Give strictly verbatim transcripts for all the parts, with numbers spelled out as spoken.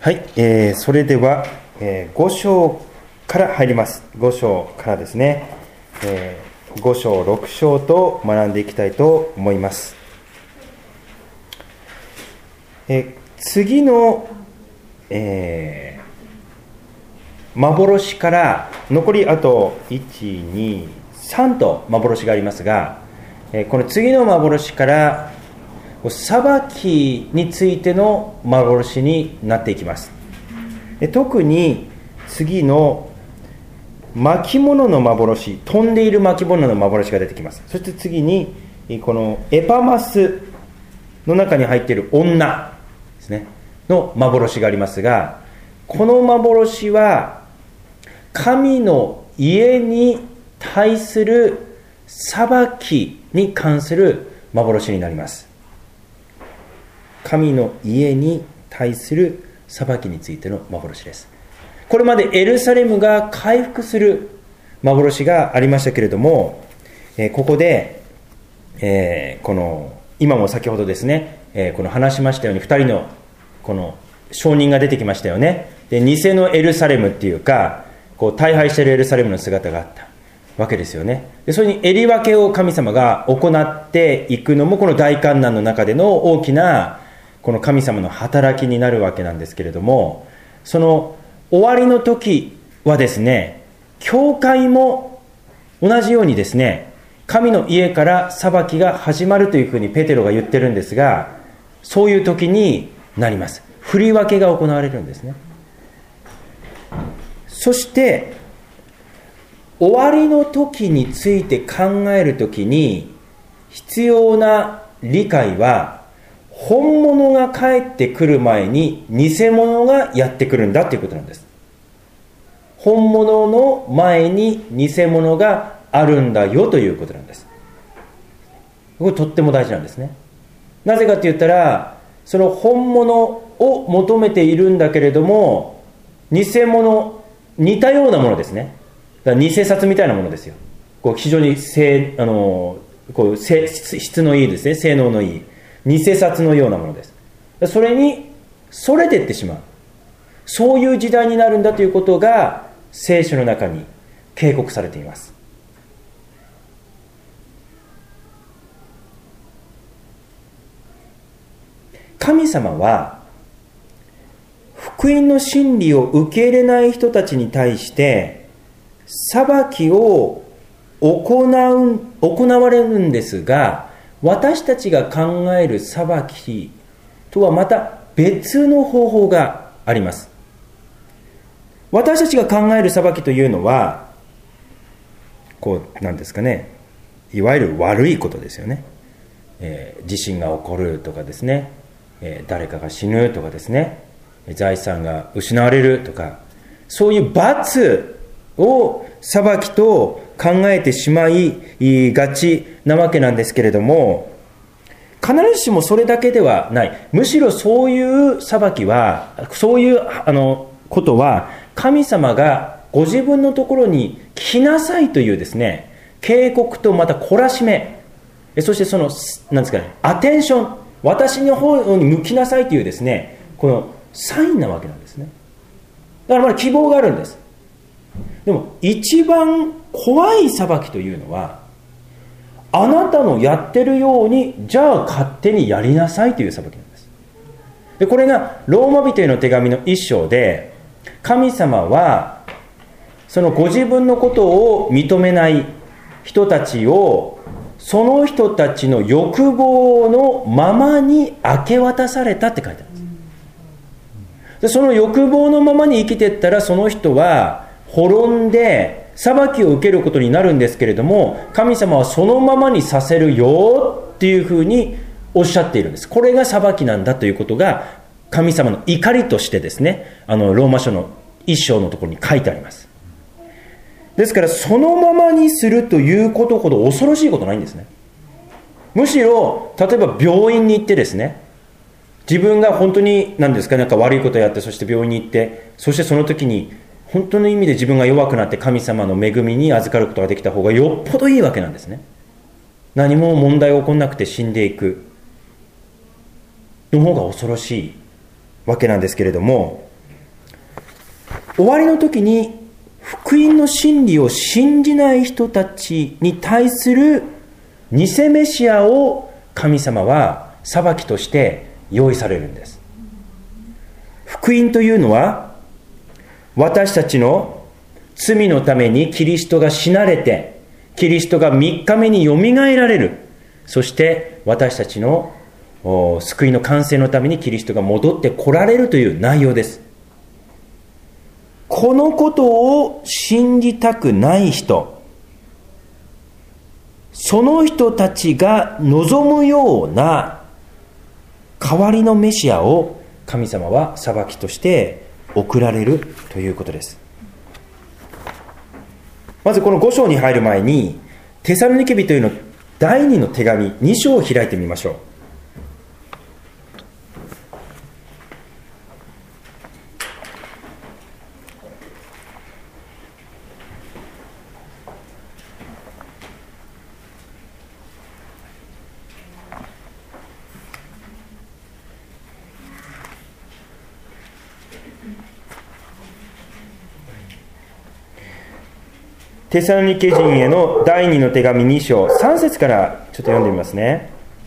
はい、えー、それでは、えー、ご章から入ります。ご章からですね、えー、ご章ろく章と学んでいきたいと思います。えー、次の、えー、幻から残りあといち、に、さんと幻がありますが、えー、この次の幻から裁きについての幻になっていきます。特に次の巻物の幻、飛んでいる巻物の幻が出てきます。そして次にこのエパマスの中に入っている女ですねの幻がありますが、この幻は神の家に対する裁きに関する幻になります。神の家に対する裁きについての幻です。これまでエルサレムが回復する幻がありましたけれども、えー、ここで、えー、この今も先ほどですね、えー、この話しましたようにふたりのこの証人が出てきましたよね。で、偽のエルサレムっていうか、こう大敗しているエルサレムの姿があったわけですよね。で、それに襟分けを神様が行っていくのもこの大観難の中での大きなこの神様の働きになるわけなんですけれども、その終わりの時はですね、教会も同じようにですね、神の家から裁きが始まるというふうにペテロが言ってるんですが、そういう時になります。振り分けが行われるんですね。そして終わりの時について考える時に必要な理解は、本物が帰ってくる前に偽物がやってくるんだということなんです。本物の前に偽物があるんだよということなんです。これとっても大事なんですね。なぜかと言ったら、その本物を求めているんだけれども、偽物、似たようなものですね。だから偽札みたいなものですよ。こう非常に性、あの、こう性質のいいですね、性能のいい偽札のようなものです。それにそれていってしまう、そういう時代になるんだということが聖書の中に警告されています。神様は福音の真理を受け入れない人たちに対して裁きを行う行われるんですが、私たちが考える裁きとはまた別の方法があります。私たちが考える裁きというのは、こうなんですかね、いわゆる悪いことですよね。えー、地震が起こるとかですね、えー、誰かが死ぬとかですね、財産が失われるとか、そういう罰を裁きと考えてしまいがちなわけなんですけれども、必ずしもそれだけではない。むしろそういう裁きは、そういうあのことは神様がご自分のところに来なさいというですね、警告とまた懲らしめ、そしてそのなんですかね、アテンション、私の方に向きなさいというですね、このサインなわけなんですね。だからまだ希望があるんです。でも一番怖い裁きというのは、あなたのやってるようにじゃあ勝手にやりなさいという裁きなんです。で、これがローマ人への手紙の一章で、神様はそのご自分のことを認めない人たちをその人たちの欲望のままに明け渡されたって書いてあるんです。で、その欲望のままに生きていったら、その人は滅んで裁きを受けることになるんですけれども、神様はそのままにさせるよっていうふうにおっしゃっているんです。これが裁きなんだということが神様の怒りとしてですね、あのローマ書の一章のところに書いてあります。ですからそのままにするということほど恐ろしいことないんですね。むしろ例えば病院に行ってですね、自分が本当に何ですか、なんか悪いことをやって、そして病院に行って、そしてその時に本当の意味で自分が弱くなって神様の恵みに預かることができた方がよっぽどいいわけなんですね。何も問題が起こらなくて死んでいくの方が恐ろしいわけなんですけれども、 終わりの時に福音の真理を信じない人たちに対する偽メシアを神様は裁きとして用意されるんです。福音というのは、私たちの罪のためにキリストが死なれて、キリストがみっかめによみがえられる、そして私たちの救いの完成のためにキリストが戻って来られるという内容です。このことを信じたくない人、その人たちが望むような代わりのメシアを神様は裁きとして送られるということです。まずこのご章に入る前に、テサロニケ人へのだいにの手紙に章を開いてみましょう。テサロニケ人へのだいにの手紙に章さん節からちょっと読んでみますね。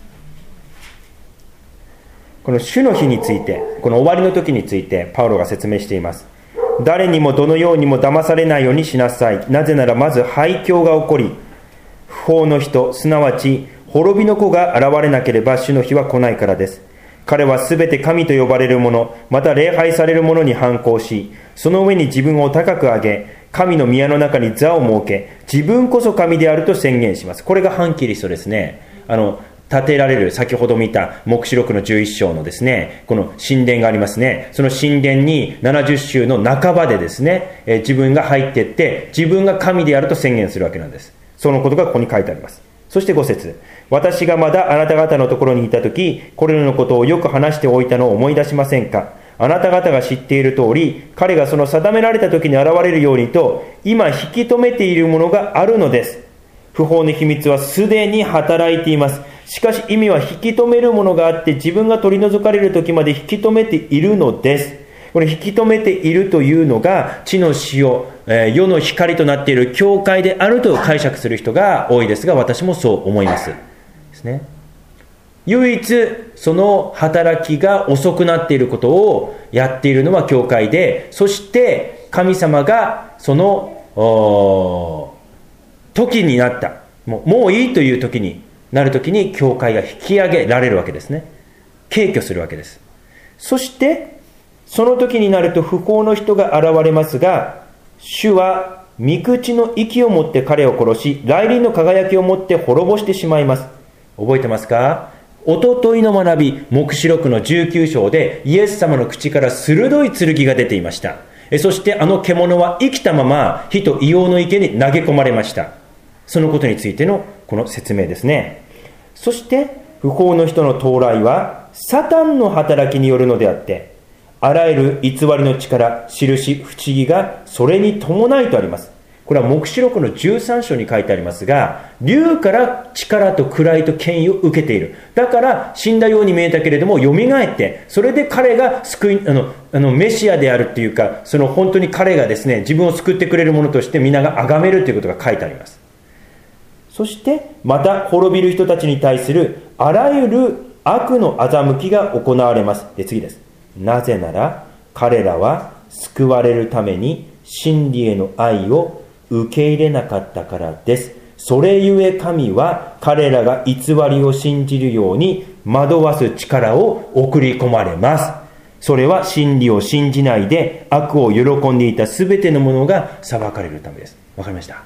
この主の日について、この終わりの時についてパウロが説明しています。誰にもどのようにも騙されないようにしなさい。なぜならまず廃墟が起こり、不法の人、すなわち滅びの子が現れなければ主の日は来ないからです。彼はすべて神と呼ばれるもの、また礼拝されるものに反抗し、その上に自分を高く上げ、神の宮の中に座を設け、自分こそ神であると宣言します。これが反キリストですね。あの建てられる、先ほど見た黙示録のじゅういち章のですね、この神殿がありますね。その神殿にななじゅっ週の半ばでですね、えー、自分が入っていって自分が神であると宣言するわけなんです。そのことがここに書いてあります。そしてご節、私がまだあなた方のところにいたとき、これらのことをよく話しておいたのを思い出しませんか。あなた方が知っている通り、彼がその定められた時に現れるようにと、今引き止めているものがあるのです。不法の秘密はすでに働いています。しかし意味は引き止めるものがあって、自分が取り除かれる時まで引き止めているのです。これ引き止めているというのが、地の塩、えー、世の光となっている教会であると解釈する人が多いですが、私もそう思います。ですね。唯一その働きが遅くなっていることをやっているのは教会で、そして神様がその時になった、もう、もういいという時になる時に教会が引き上げられるわけですね。敬虚するわけです。そしてその時になると不法の人が現れますが、主は御口の息を持って彼を殺し、来臨の輝きを持って滅ぼしてしまいます。覚えてますか？おとといの学び、黙示録のじゅうきゅう章でイエス様の口から鋭い剣が出ていました。そしてあの獣は生きたまま火と硫黄の池に投げ込まれました。そのことについてのこの説明ですね。そして不法の人の到来はサタンの働きによるのであって、あらゆる偽りの力、印、不思議がそれに伴いとあります。これは黙示録のじゅうさん章に書いてありますが、竜から力と位と権威を受けている。だから死んだように見えたけれども蘇って、それで彼が救いあのあのメシアであるっていうか、その本当に彼がですね、自分を救ってくれるものとして皆が崇めるということが書いてあります。そしてまた滅びる人たちに対するあらゆる悪の欺きが行われます。で、次です。なぜなら彼らは救われるために真理への愛を受け入れなかったからです。それゆえ神は彼らが偽りを信じるように惑わす力を送り込まれます。それは真理を信じないで悪を喜んでいたすべてのものが裁かれるためです。わかりました？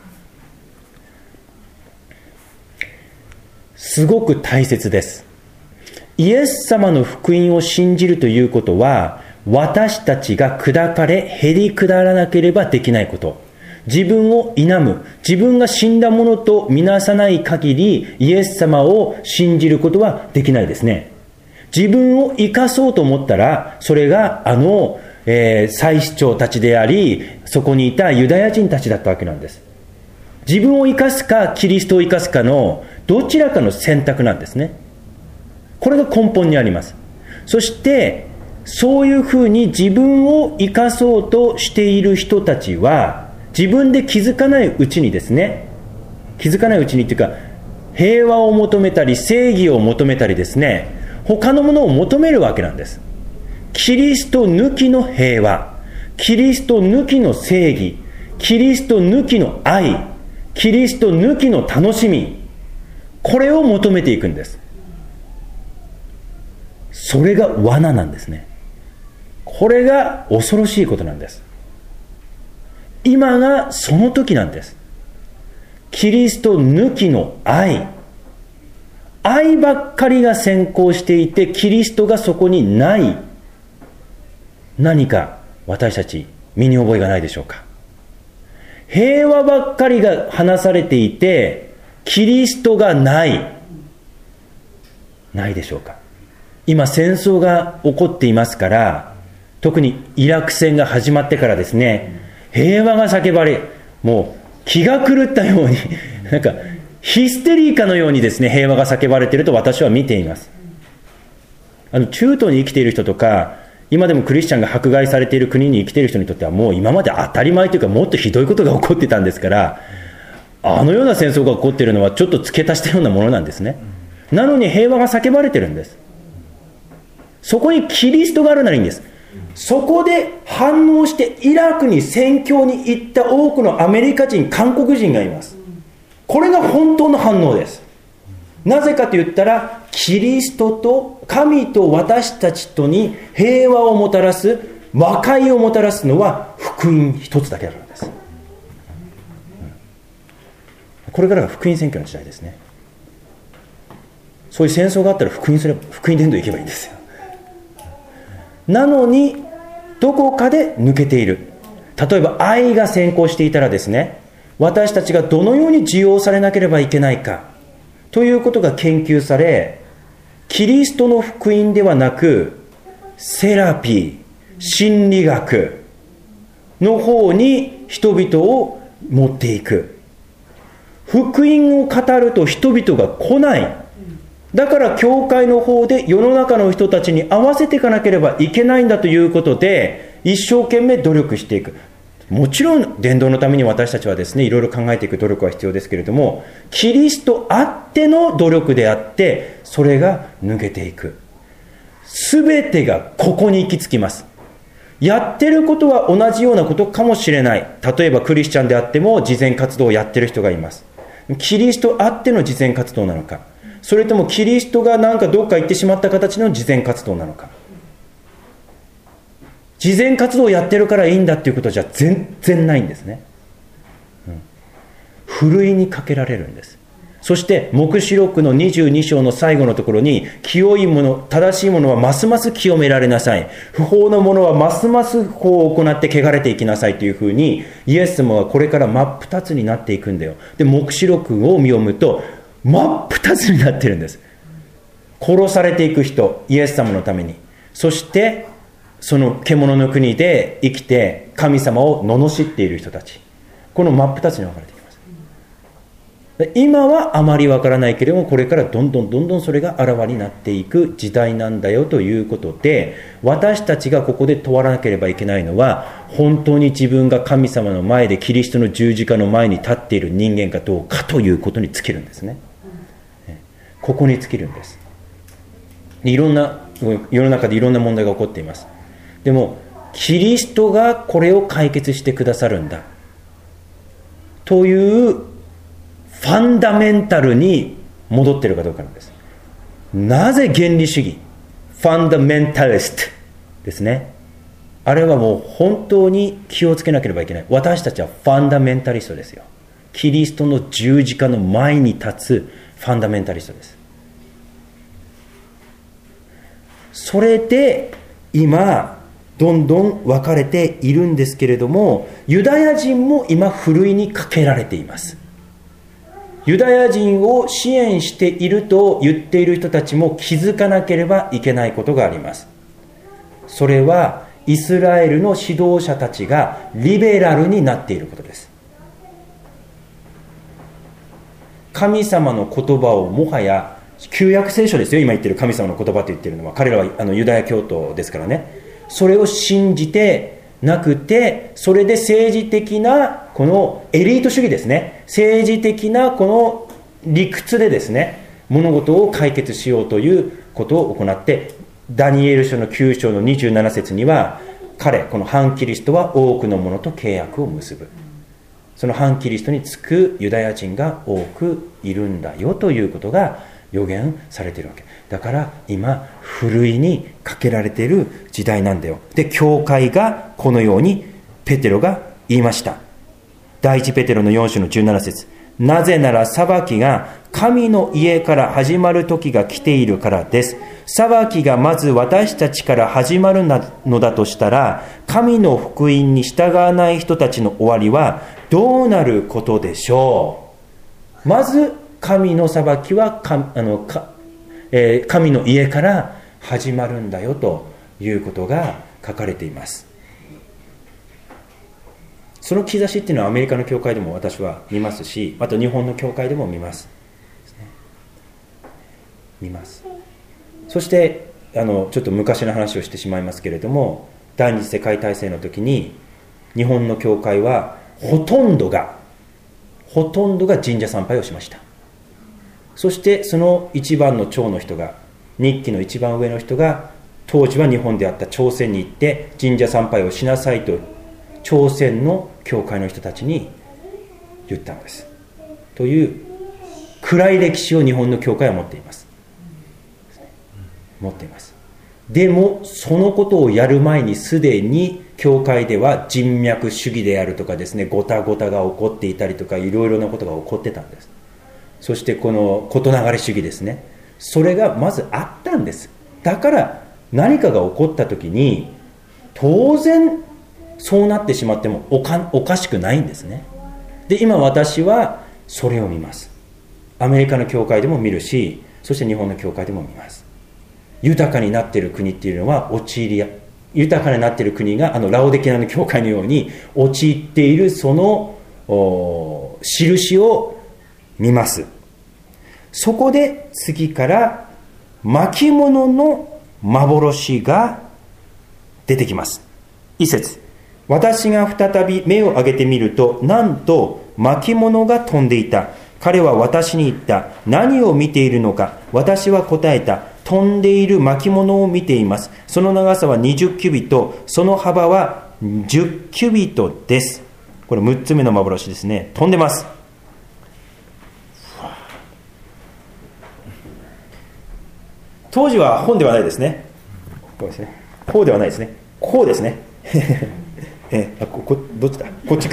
すごく大切です。イエス様の福音を信じるということは、私たちが砕かれへり下らなければできないこと。自分を否む、自分が死んだものとみなさない限りイエス様を信じることはできないですね。自分を生かそうと思ったら、それがあの、えー、祭司長たちであり、そこにいたユダヤ人たちだったわけなんです。自分を生かすかキリストを生かすかのどちらかの選択なんですね。これが根本にあります。そしてそういうふうに自分を生かそうとしている人たちは、自分で気づかないうちにですね、気づかないうちにっていうか、平和を求めたり正義を求めたりですね、他のものを求めるわけなんです。キリスト抜きの平和、キリスト抜きの正義、キリスト抜きの愛、キリスト抜きの楽しみ、これを求めていくんです。それが罠なんですね。これが恐ろしいことなんです。今がその時なんです。キリスト抜きの愛、愛ばっかりが先行していて、キリストがそこにない、何か私たち身に覚えがないでしょうか。平和ばっかりが話されていて、キリストがないないでしょうか。今戦争が起こっていますから、特にイラク戦が始まってからですね、平和が叫ばれ、もう気が狂ったようになんかヒステリーかのようにですね、平和が叫ばれていると私は見ています。あの中東に生きている人とか、今でもクリスチャンが迫害されている国に生きている人にとっては、もう今まで当たり前というか、もっとひどいことが起こってたんですから、あのような戦争が起こっているのはちょっと付け足したようなものなんですね。なのに平和が叫ばれてるんです。そこにキリストがあるならいいんです。そこで反応してイラクに宣教に行った多くのアメリカ人、韓国人がいます。これが本当の反応です。なぜかと言ったら、キリストと神と私たちとに平和をもたらす、和解をもたらすのは福音一つだけだからです。これからが福音宣教の時代ですね。そういう戦争があったら福音すれば、福音伝道行けばいいんですよ。なのにどこかで抜けている。例えば愛が先行していたらですね、私たちがどのように受容されなければいけないかということが研究され、キリストの福音ではなくセラピー、心理学の方に人々を持っていく。福音を語ると人々が来ない。だから教会の方で世の中の人たちに合わせていかなければいけないんだということで、一生懸命努力していく。もちろん伝道のために私たちはですね、いろいろ考えていく努力は必要ですけれども、キリストあっての努力であって、それが抜けていく。すべてがここに行き着きます。やってることは同じようなことかもしれない。例えばクリスチャンであっても慈善活動をやってる人がいます。キリストあっての慈善活動なのか、それともキリストがなんかどっか行ってしまった形の慈善活動なのか。慈善活動をやってるからいいんだっていうことじゃ全然ないんですね、うん、ふるいにかけられるんです。そして黙示録のにじゅうに章の最後のところに、清いもの、正しいものはますます清められなさい、不法のものはますます不法を行って汚れていきなさいというふうに、イエス様はこれから真っ二つになっていくんだよ。で黙示録を読むと真っ二つになってるんです。殺されていく人、イエス様のために、そしてその獣の国で生きて神様を罵っている人たち、この真っ二つに分かれていきます。今はあまり分からないけれども、これからどんどんどんどんそれがあらわになっていく時代なんだよということで、私たちがここで問わなければいけないのは、本当に自分が神様の前でキリストの十字架の前に立っている人間かどうかということに尽きるんですね。ここに尽きるんです。いろんな世の中でいろんな問題が起こっています。でもキリストがこれを解決してくださるんだというファンダメンタルに戻っているかどうかなんです。なぜ原理主義、ファンダメンタリストですね、あれはもう本当に気をつけなければいけない。私たちはファンダメンタリストですよ。キリストの十字架の前に立つファンダメンタリストです。それで今どんどん分かれているんですけれども、ユダヤ人も今ふるいにかけられています。ユダヤ人を支援していると言っている人たちも気づかなければいけないことがあります。それはイスラエルの指導者たちがリベラルになっていることです。神様の言葉をもはや旧約聖書ですよ、今言ってる神様の言葉と言ってるのは。彼らはあのユダヤ教徒ですからね。それを信じてなくて、それで政治的なこのエリート主義ですね、政治的なこの理屈でですね、物事を解決しようということを行って、ダニエル書のきゅう章のにじゅうなな節には、彼、この反キリストは多くの者と契約を結ぶ。その反キリストにつくユダヤ人が多くいるんだよということが予言されているわけだから、今ふるいにかけられている時代なんだよ。で、教会がこのようにペテロが言いました。第一ペテロのよん章のじゅうなな節、なぜなら裁きが神の家から始まる時が来ているからです。裁きがまず私たちから始まるのだとしたら、神の福音に従わない人たちの終わりはどうなることでしょう。まず神の裁きは神、あのか、えー、神の家から始まるんだよということが書かれています。その兆しっていうのはアメリカの教会でも私は見ますし、あと日本の教会でも見ます見ますそしてあのちょっと昔の話をしてしまいますけれども、第二次世界大戦の時に日本の教会はほとんどがほとんどが神社参拝をしました。そしてその一番の長の人が、日記の一番上の人が、当時は日本であった朝鮮に行って神社参拝をしなさいと朝鮮の教会の人たちに言ったんですという暗い歴史を日本の教会は持っています持っていますでもそのことをやる前にすでに教会では人脈主義であるとかですね、ごたごたが起こっていたりとか、いろいろなことが起こってたんです。そしてこの事流れ主義ですね、それがまずあったんです。だから何かが起こった時に当然そうなってしまってもおか、おかしくないんですね。で、今私はそれを見ます。アメリカの教会でも見るし、そして日本の教会でも見ます。豊かになっている国っていうのは陥りや豊かになっている国があのラオデキアの教会のように陥っているその印を見ます。そこで次から巻物の幻が出てきます。一節、私が再び目を上げてみると、なんと巻物が飛んでいた。彼は私に言った。何を見ているのか。私は答えた。飛んでいる巻物を見ています。その長さはにじゅうキュビット、その幅はじゅっキュビットです。これむっつめの幻ですね。飛んでます。当時は本ではないですね。こうですね。こうではないですね。こうですね。えあここどっちだこっちか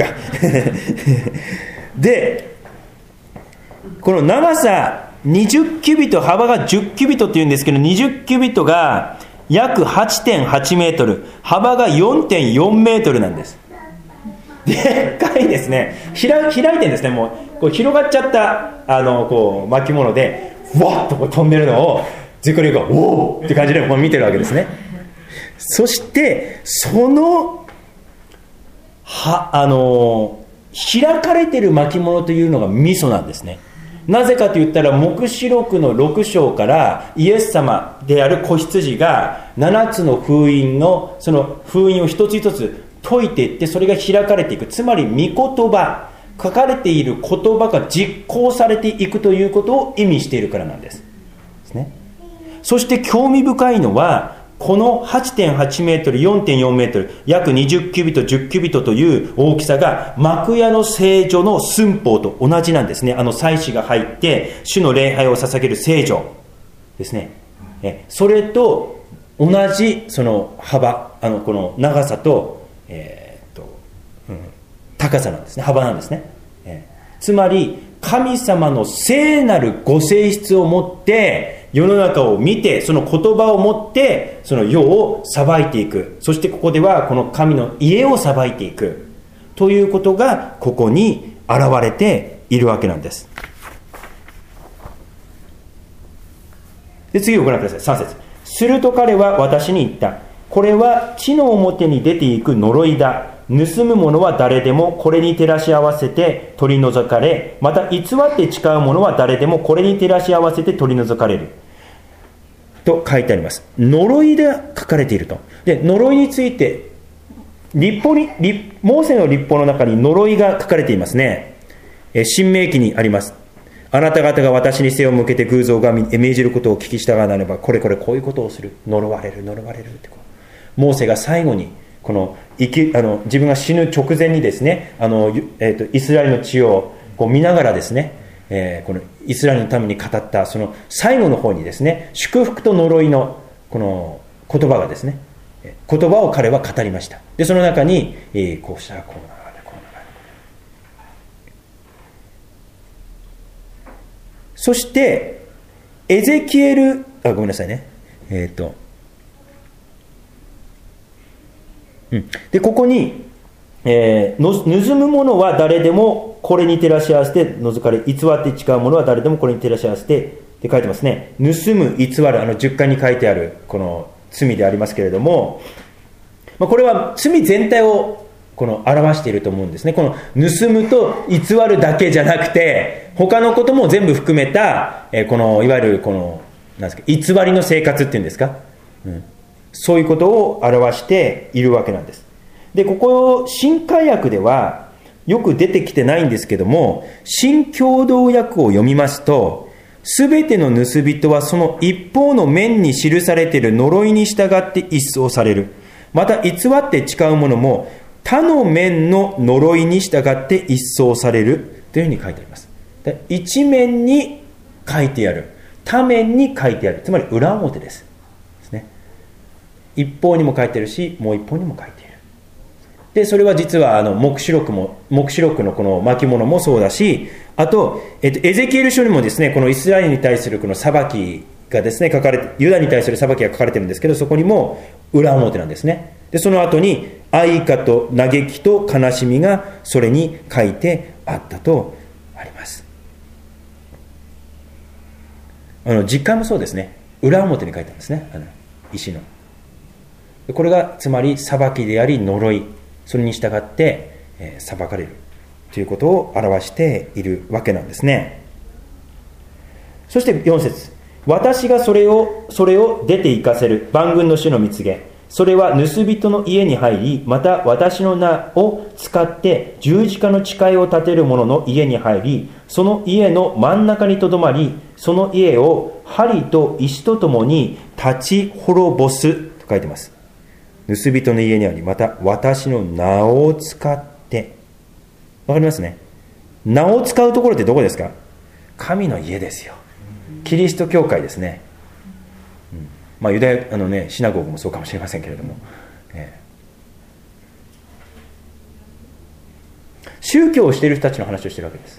で、この長さにじゅっキュビット、幅がじゅっキュビットっていうんですけど、にじゅっキュビットが約 はちてんはちメートル、幅が よんてんよんメートルなんです。でっかいですね。開いてんですね。もうこう広がっちゃったあのこう巻物でふわっとこう飛んでるのをゼクリがおおって感じでこう見てるわけですね。そしてそのはあの開かれている巻物というのがミソなんですね。なぜかと言ったら、黙示録のろく章からイエス様である子羊がななつの封印のその封印を一つ一つ解いていって、それが開かれていく。つまり御言葉、書かれている言葉が実行されていくということを意味しているからなんです。ですね。そして興味深いのは、この はちてんはちメートル、よんてんよんメートル、約にじゅっキュビット、じゅっキュビットという大きさが幕屋の聖所の寸法と同じなんですね。あの祭司が入って主の礼拝を捧げる聖所ですね。えそれと同じその幅、あのこの長さと、えーっとうん、高さなんですね。幅なんですね。えつまり神様の聖なるご性質を持って世の中を見て、その言葉を持ってその世を裁いていく。そしてここではこの神の家を裁いていくということがここに現れているわけなんです。で、次をご覧ください。さん節。すると彼は私に言った。これは地の表に出ていく呪いだ。 盗む者は誰でもこれに照らし合わせて取り除かれ、また偽って誓う者は誰でもこれに照らし合わせて取り除かれると書いてあります。呪いで書かれていると。で、呪いについて律法に律モーセの律法の中に呪いが書かれていますね。え新明記にあります。あなた方が私に背を向けて偶像が命じることを聞き従わなれば、これこれこういうことをする、呪われる呪われるってこうモーセが最後にこの生きあの自分が死ぬ直前にですね、あの、えー、とイスラエルの地をこう見ながらですね、えー、このイスラエルのために語ったその最後の方にですね、祝福と呪いのこの言葉がですね、言葉を彼は語りました。でその中に、えー、こうしたらこうなるこうなる。そしてエゼキエルあごめんなさいねえっ、ー、とうん、でここに、えー、の盗む者は誰でもこれに照らし合わせて除かれ、偽って誓う者は誰でもこれに照らし合わせてって書いてますね。盗む偽る、あのじゅっかいに書いてあるこの罪でありますけれども、まあ、これは罪全体をこの表していると思うんですね。この盗むと偽るだけじゃなくて他のことも全部含めた、えー、このいわゆるこのなんですか、偽りの生活っていうんですか、うんそういうことを表しているわけなんです。で、ここ新海訳ではよく出てきてないんですけども、新共同訳を読みますと、すべての盗人はその一方の面に記されている呪いに従って一掃される。また偽って誓う者も他の面の呪いに従って一掃されるというふうに書いてあります。で、一面に書いてある、他面に書いてある、つまり裏表です。一方にも書いてるし、もう一方にも書いている。で、それは実はあの黙示録も黙示録のこの巻物もそうだし、あと、えっと、エゼキエル書にもですね、このイスラエルに対するこの裁きがですね書かれて、ユダに対する裁きが書かれてるんですけど、そこにも裏表なんですね。で、その後に愛歌と嘆きと悲しみがそれに書いてあったとあります。あの実感もそうですね。裏表に書いてあるんですね。あの石の。これがつまり裁きであり呪い、それに従って、えー、裁かれるということを表しているわけなんですね。そしてよん節、私がそれをそれを出て行かせる万軍の主の御告げ、それは盗人の家に入り、また私の名を使って十字架の誓いを立てる者の家に入り、その家の真ん中にとどまり、その家を針と石とともに立ち滅ぼすと書いてます。盗人の家にあり、また私の名を使って、わかりますね。名を使うところってどこですか？神の家ですよ。キリスト教会ですね。うん、まあユダヤあのねシナゴーグもそうかもしれませんけれども、えー、宗教をしている人たちの話をしているわけです。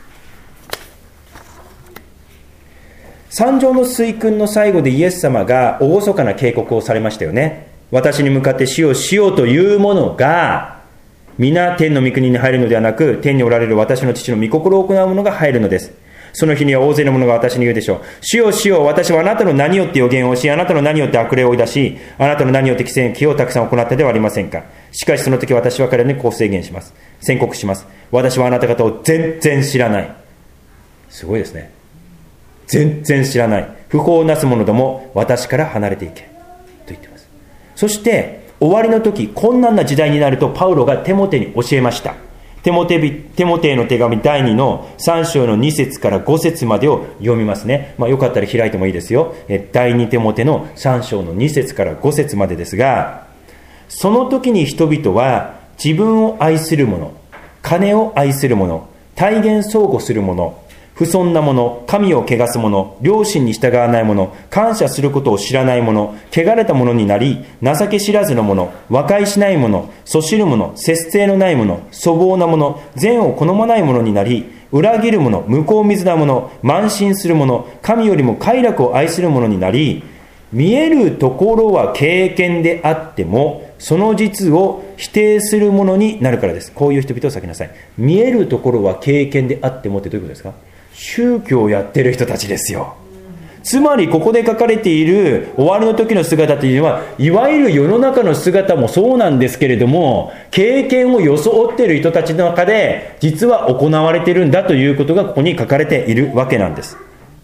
三条の水訓の最後でイエス様が厳かな警告をされましたよね。私に向かって死をしようというものが皆天の御国に入るのではなく、天におられる私の父の御心を行う者が入るのです。その日には大勢の者が私に言うでしょう。主よ主よ、私はあなたの名によって予言をし、あなたの名によって悪霊を追い出し、あなたの名によって奇跡をたくさん行ったではありませんか。しかしその時私は彼らにこう制限します。宣告します。私はあなた方を全然知らない。すごいですね。全然知らない。不法をなす者ども、私から離れていけ。と言っています。そして終わりの時、困難な時代になるとパウロがテモテに教えました。テモテビテモテへの手紙だいにのさん章のに節からご節までを読みますね。まあ、よかったら開いてもいいですよ。だいにテモテのさん章のに節からご節までですが、その時に人々は自分を愛する者、金を愛する者、体現相互する者、不遜な者、神を汚す者、良心に従わない者、感謝することを知らない者、汚れた者になり、情け知らずの者、和解しない者、そしる者、節制のない者、粗暴な者、善を好まない者になり、裏切る者、向こう水な者、慢心する者、神よりも快楽を愛する者になり、見えるところは経験であっても、その実を否定する者になるからです。こういう人々を避けなさい。見えるところは経験であってもってどういうことですか？宗教をやってる人たちですよ。 つまりここで書かれている終わりの時の姿というのは、いわゆる世の中の姿もそうなんですけれども、経験を装っている人たちの中で実は行われているんだということがここに書かれているわけなんです。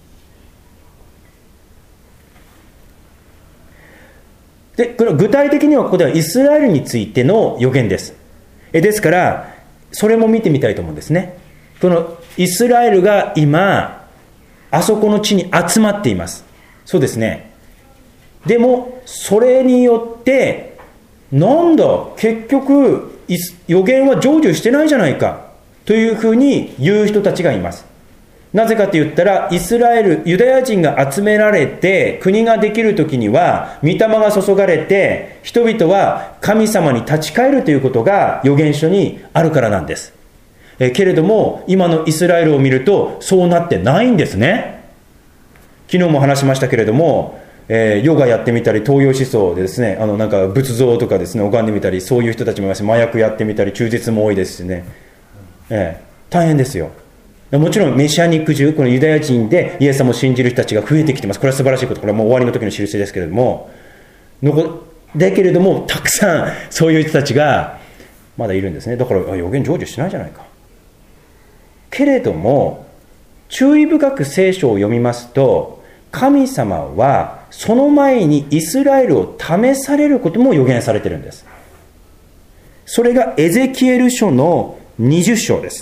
で、この具体的にはここではイスラエルについての予言です。えですからそれも見てみたいと思うんですね。このイスラエルが今あそこの地に集まっています。そうですね。でもそれによってなんだ結局予言は成就してないじゃないかというふうに言う人たちがいます。なぜかと言ったら、イスラエルユダヤ人が集められて国ができるときには御霊が注がれて人々は神様に立ち返るということが預言書にあるからなんです。えけれども今のイスラエルを見るとそうなってないんですね。昨日も話しましたけれども、えー、ヨガやってみたり東洋思想でですね、あのなんか仏像とかですね拝んでみたり、そういう人たちもいますし、麻薬やってみたり中絶も多いですしね、えー、大変ですよ。もちろんメシアニックJew、このユダヤ人でイエス様を信じる人たちが増えてきてます。これは素晴らしいこと、これはもう終わりの時の印ですけれども、だけれどもたくさんそういう人たちがまだいるんですね。だから予言成就しないじゃないか。けれども注意深く聖書を読みますと、神様はその前にイスラエルを試されることも予言されているんです。それがエゼキエル書のにじゅっ章です。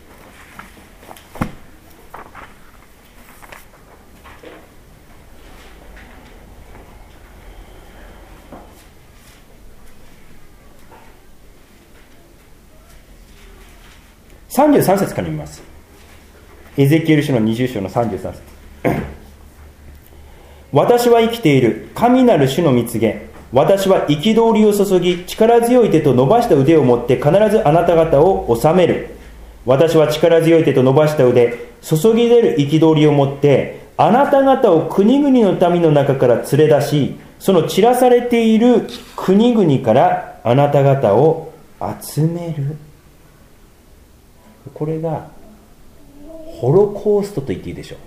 さんじゅうさん節から見ます。エゼキエル書のにじゅう章のさんじゅうさん節。私は生きている、神なる主の蜜げ。私は憤りを注ぎ、力強い手と伸ばした腕を持って必ずあなた方を治める。私は力強い手と伸ばした腕、注ぎ出る憤りを持ってあなた方を国々の民の中から連れ出し、その散らされている国々からあなた方を集める。これがホロコーストと言っていいでしょ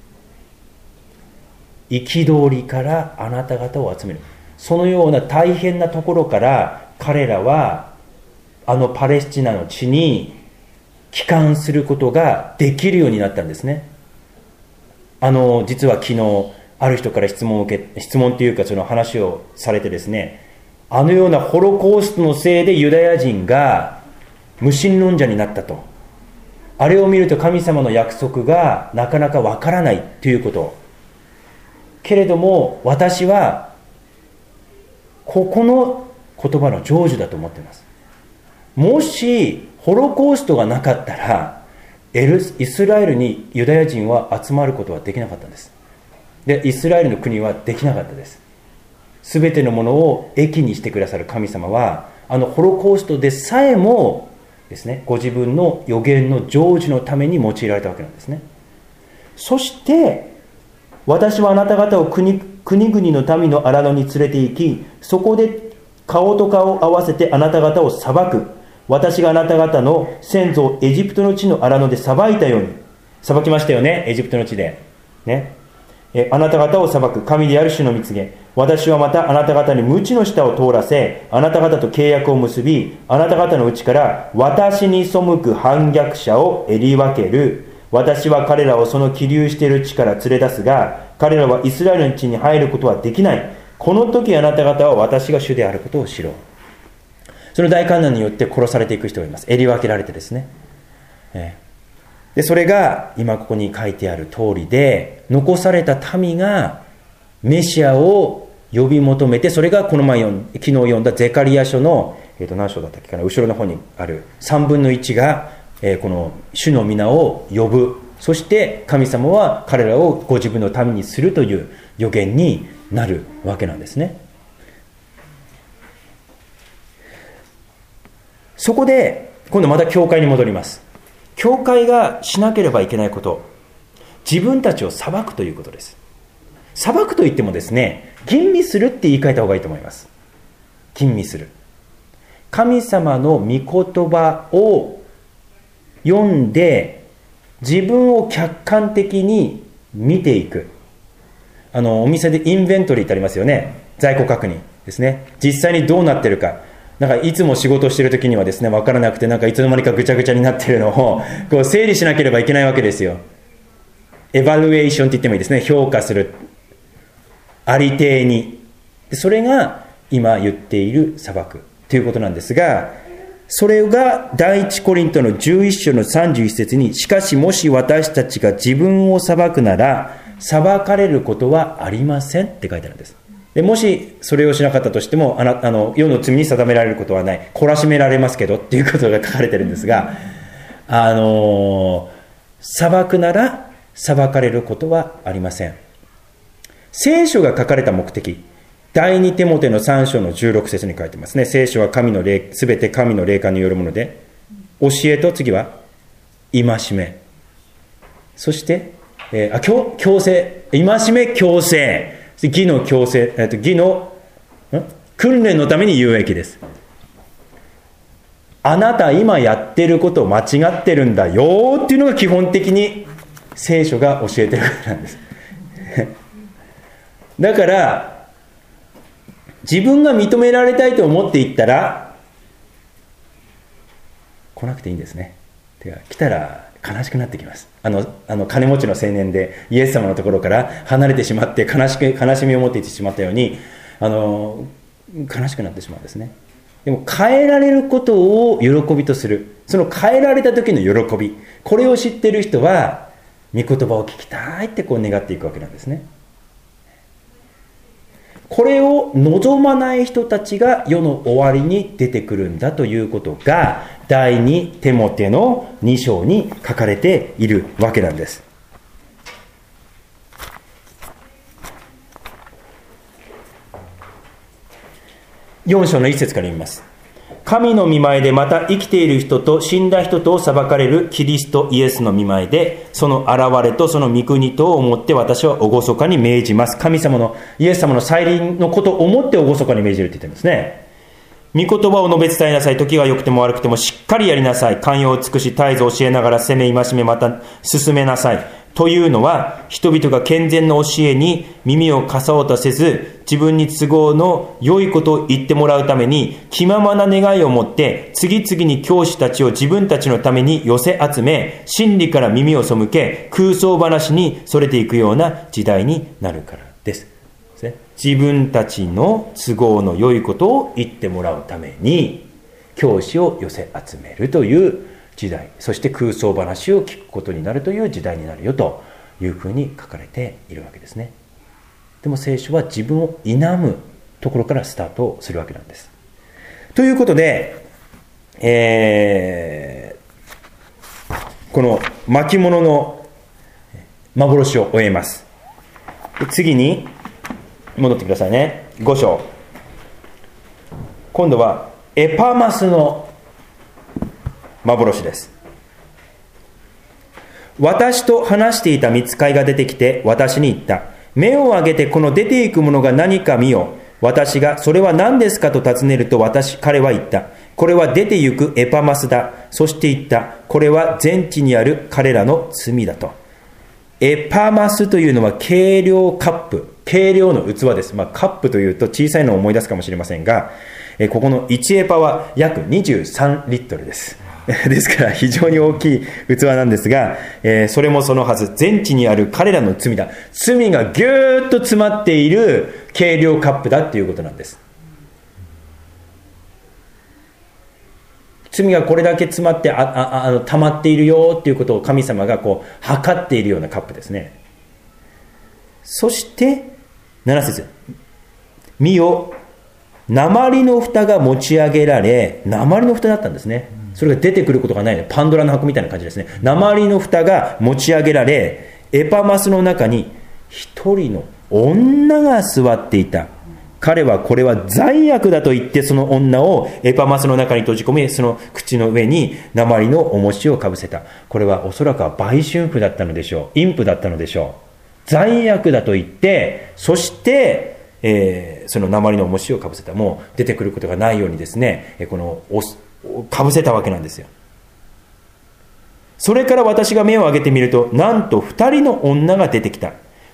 う。憤りからあなた方を集める。そのような大変なところから彼らはあのパレスチナの地に帰還することができるようになったんですね。あの実は昨日ある人から質問を受け質問というかその話をされてですね、あのようなホロコーストのせいでユダヤ人が無神論者になったと、あれを見ると神様の約束がなかなかわからないということ。けれども私はここの言葉の成就だと思っています。もしホロコーストがなかったらエルイスラエルにユダヤ人は集まることはできなかったんです。でイスラエルの国はできなかったです。すべてのものを益にしてくださる神様はあのホロコーストでさえもですね、ご自分の予言の成就のために用いられたわけなんですね。そして私はあなた方を 国, 国々の民の荒野に連れて行き、そこで顔と顔を合わせてあなた方を裁く。私があなた方の先祖をエジプトの地の荒野で裁いたように。裁きましたよね、エジプトの地で、ね、えあなた方を裁く神である主の蜜げ。私はまたあなた方に鞭の下を通らせ、あなた方と契約を結び、あなた方のうちから私に背く反逆者をえり分ける。私は彼らをその起立している地から連れ出すが、彼らはイスラエルの地に入ることはできない。この時あなた方は私が主であることを知ろう。その大観難によって殺されていく人がいます。えり分けられてですね、えー、でそれが今ここに書いてある通りで、残された民がメシアを呼び求めて、それがこの前昨日読んだゼカリヤ書の、えー、と何章だったっけかな、後ろの方にあるさんぶんのいちが、えー、この主の皆を呼ぶ。そして神様は彼らをご自分の民にするという予言になるわけなんですね。そこで今度また教会に戻ります。教会がしなければいけないこと、自分たちを裁くということです。裁くといってもですね、吟味するって言い換えた方がいいと思います。吟味する。神様の御言葉を読んで自分を客観的に見ていく。 あのお店でインベントリーってありますよね。在庫確認ですね。実際にどうなってるか、なんかいつも仕事をしている時にはですね、分からなくて、なんかいつの間にかぐちゃぐちゃになっているのをこう整理しなければいけないわけですよ。エバルエーションって言ってもいいですね。評価する、ありていに。それが今言っている裁くということなんですが、それが第一コリントのじゅういっ章のさんじゅういち節に、しかしもし私たちが自分を裁くなら裁かれることはありませんって書いてあるんです。でもしそれをしなかったとしても、あなあの世の罪に定められることはない、懲らしめられますけどっていうことが書かれてるんですが、あの裁くなら裁かれることはありません。聖書が書かれた目的、第二テモテのさん章のじゅうろく節に書いてますね。聖書は神の霊、すべて神の霊感によるもので、教えと次は戒め、そして、えー、あ強強制、戒め強制、義の強制、えー、と義のん訓練のために有益です。あなた今やってること間違ってるんだよっていうのが基本的に聖書が教えてることなんですだから自分が認められたいと思っていったら来なくていいんですね。てか来たら悲しくなってきます。あのあの金持ちの青年でイエス様のところから離れてしまって悲しく悲しみを持っていってしまったように、あの悲しくなってしまうんですね。でも変えられることを喜びとする、その変えられた時の喜び、これを知っている人は御言葉を聞きたいってこう願っていくわけなんですね。これを望まない人たちが世の終わりに出てくるんだということが第二テモテのに章に書かれているわけなんです。よん章のいち節から読みます。神の御前でまた生きている人と死んだ人とを裁かれるキリストイエスの御前で、その現れとその御国とを思って私は厳かに命じます。神様のイエス様の再臨のことを思って厳かに命じるって言ってるんですね。御言葉を述べ伝えなさい。時が良くても悪くてもしっかりやりなさい。寛容を尽くし絶えず教えながら責め戒めまた進めなさい。というのは人々が健全な教えに耳を貸そうとせず、自分に都合の良いことを言ってもらうために気ままな願いを持って次々に教師たちを自分たちのために寄せ集め、真理から耳を背け空想話にそれていくような時代になるからです。自分たちの都合の良いことを言ってもらうために教師を寄せ集めるという時代、そして空想話を聞くことになるという時代になるよというふうに書かれているわけですね。でも聖書は自分を否むところからスタートするわけなんです。ということで、えー、この巻物の幻を終えます。次に戻ってくださいね。ご章、今度はエパマスの幻です。私と話していた御使いが出てきて私に言った。目を上げてこの出ていくものが何か見よ。私がそれは何ですかと尋ねると私彼は言った。これは出て行くエパマスだ。そして言った。これは全地にある彼らの罪だと。エパマスというのは計量カップ、計量の器です。まあ、カップというと小さいのを思い出すかもしれませんが、えここのいちエパは約にじゅうさんリットルです。ですから非常に大きい器なんですが、えー、それもそのはず、全地にある彼らの罪だ。罪がぎゅーっと詰まっている計量カップだっていうことなんです。罪がこれだけ詰まってあああの溜まっているよっていうことを神様がこう測っているようなカップですね。そしてなな節、見よ、鉛の蓋が持ち上げられ、鉛の蓋だったんですね。それが出てくることがないので、パンドラの箱みたいな感じですね。鉛の蓋が持ち上げられ、エパマスの中に一人の女が座っていた。彼はこれは罪悪だと言って、その女をエパマスの中に閉じ込め、その口の上に鉛の重しをかぶせた。これはおそらくは売春婦だったのでしょう。淫婦だったのでしょう。罪悪だと言って、そして、えー、その鉛の重しをかぶせた。もう出てくることがないようにですね、このかぶせたわけなんですよ。それから私が目を上げてみると、なんと二人の女が出てきた。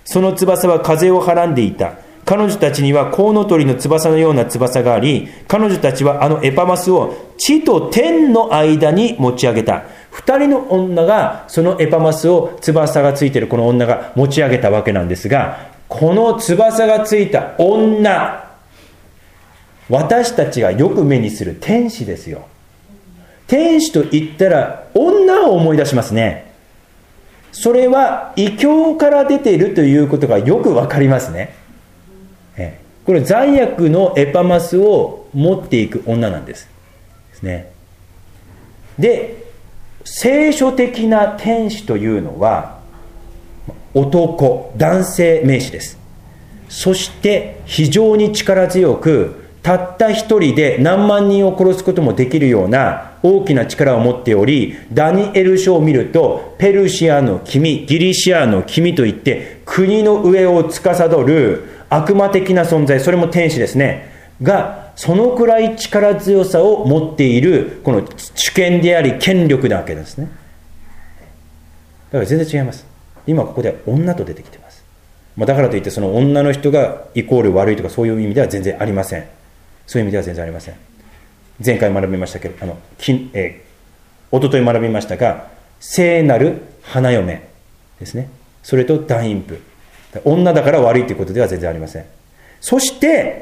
その翼は風をはらんでいた。彼女たちにはコウノトリの翼のような翼があり、彼女たちはあのエパマスを地と天の間に持ち上げた。二人の女がそのエパマスを、翼がついているこの女が持ち上げたわけなんですが、この翼がついた女、私たちがよく目にする天使ですよ。天使と言ったら女を思い出しますね。それは異教から出ているということがよくわかりますね。えこれ罪悪のエパマスを持っていく女なんですですね。で、聖書的な天使というのは男、男性名詞です。そして非常に力強く、たった一人で何万人を殺すこともできるような大きな力を持っており、ダニエル書を見ると、ペルシアの君、ギリシアの君といって国の上を司る悪魔的な存在、それも天使ですねが、そのくらい力強さを持っているこの主権であり権力なわけですね。だから全然違います。今ここでは女と出てきてます。まあ、だからといってその女の人がイコール悪いとかそういう意味では全然ありません。そういう意味では全然ありません。前回学びましたけど、あの、きえー、一昨日学びましたが、聖なる花嫁ですね。それと団員婦。女だから悪いということでは全然ありません。そして、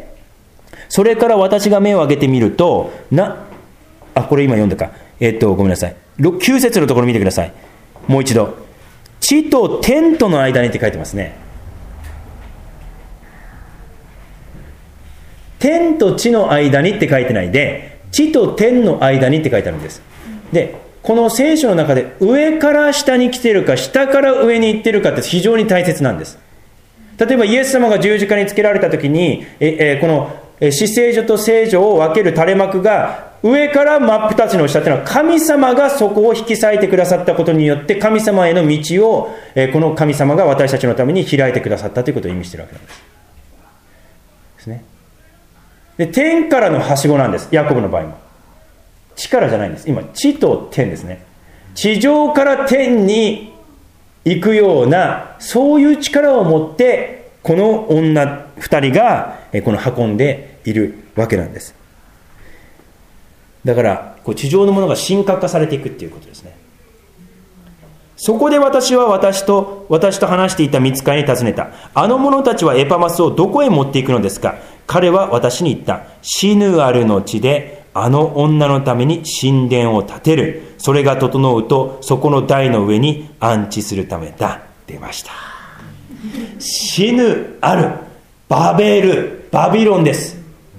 それから私が目を上げてみると、な、あ、これ今読んだか。えー、っと、ごめんなさい。きゅう節のところ見てください。もう一度。地と天との間にって書いてますね。天と地の間にって書いてないで、地と天の間にって書いてあるんです。で、この聖書の中で上から下に来てるか下から上に行ってるかって非常に大切なんです。例えばイエス様が十字架につけられた時に、ええこの至聖所と聖所を分ける垂れ幕が上から真っ二つに落ちたというのは、神様がそこを引き裂いてくださったことによって、神様への道をえこの神様が私たちのために開いてくださったということを意味しているわけなんです。ですね。で、天からのはしごなんです。ヤコブの場合も。地からじゃないんです。今、地と天ですね。地上から天に行くような、そういう力を持って、この女二人が、この運んでいるわけなんです。だから、こう地上のものが神格化されていくっていうことですね。そこで私は私と、私と話していた御使いに尋ねた。あの者たちはエパマスをどこへ持っていくのですか。彼は私に言った。シヌアルの地であの女のために神殿を建てる。それが整うとそこの台の上に安置するためだ。出ました。シヌアル、バベル、バビロンです。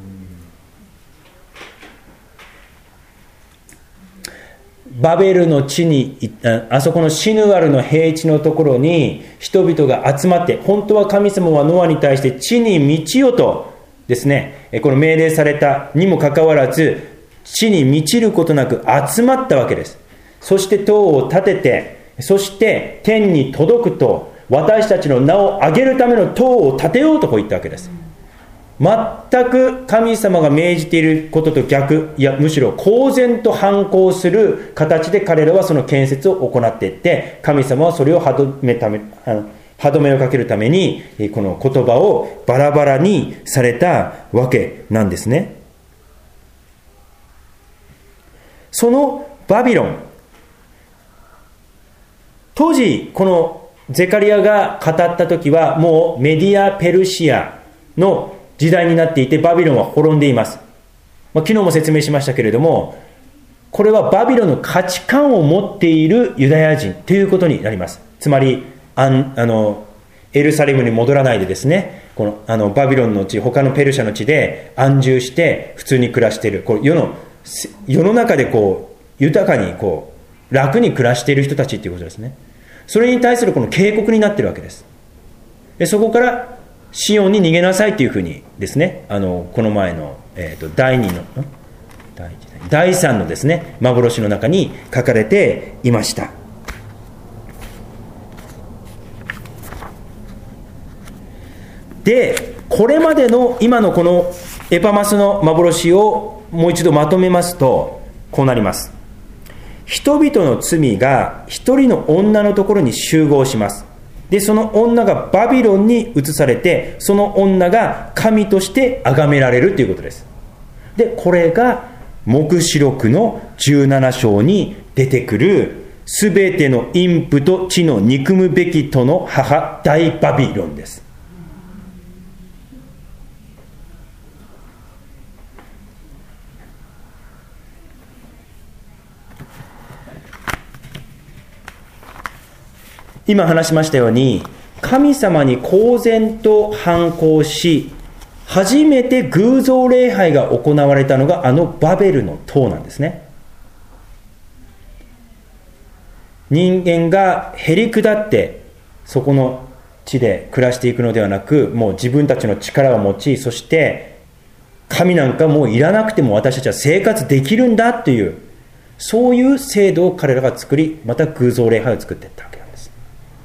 バベルの地に、あそこのシヌアルの平地のところに人々が集まって、本当は神様はノアに対して地に満ちよとですね、この命令されたにもかかわらず、地に満ちることなく集まったわけです。そして塔を建てて、そして天に届くと、私たちの名を上げるための塔を建てようとこう言ったわけです。全く神様が命じていることと逆、いやむしろ公然と反抗する形で彼らはその建設を行っていって、神様はそれを歯止めため、あの歯止めをかけるためにこの言葉をバラバラにされたわけなんですね。そのバビロン、当時このゼカリアが語った時はもうメディア・ペルシアの時代になっていて、バビロンは滅んでいます。まあ、昨日も説明しましたけれども、これはバビロンの価値観を持っているユダヤ人ということになります。つまりあんあのエルサレムに戻らないでですね、このあのバビロンの地、他のペルシャの地で安住して普通に暮らしている、こう世の世の中でこう豊かにこう楽に暮らしている人たちということですね。それに対するこの警告になっているわけです。でそこからシオンに逃げなさいというふうにですね、あのこの前の、えー、と第二の第一第三のですね幻の中に書かれていました。でこれまでの今のこのエパマスの幻をもう一度まとめますとこうなります。人々の罪が一人の女のところに集合します。ででその女がバビロンに移されて、その女が神として崇められるということです。でこれが黙示録のじゅうなな章に出てくる、すべての陰婦と地の憎むべきとの母大バビロンです。今話しましたように、神様に公然と反抗し、初めて偶像礼拝が行われたのがあのバベルの塔なんですね。人間がへり下ってそこの地で暮らしていくのではなく、もう自分たちの力を持ち、そして神なんかもういらなくても私たちは生活できるんだという、そういう制度を彼らが作り、また偶像礼拝を作っていったわけなんです。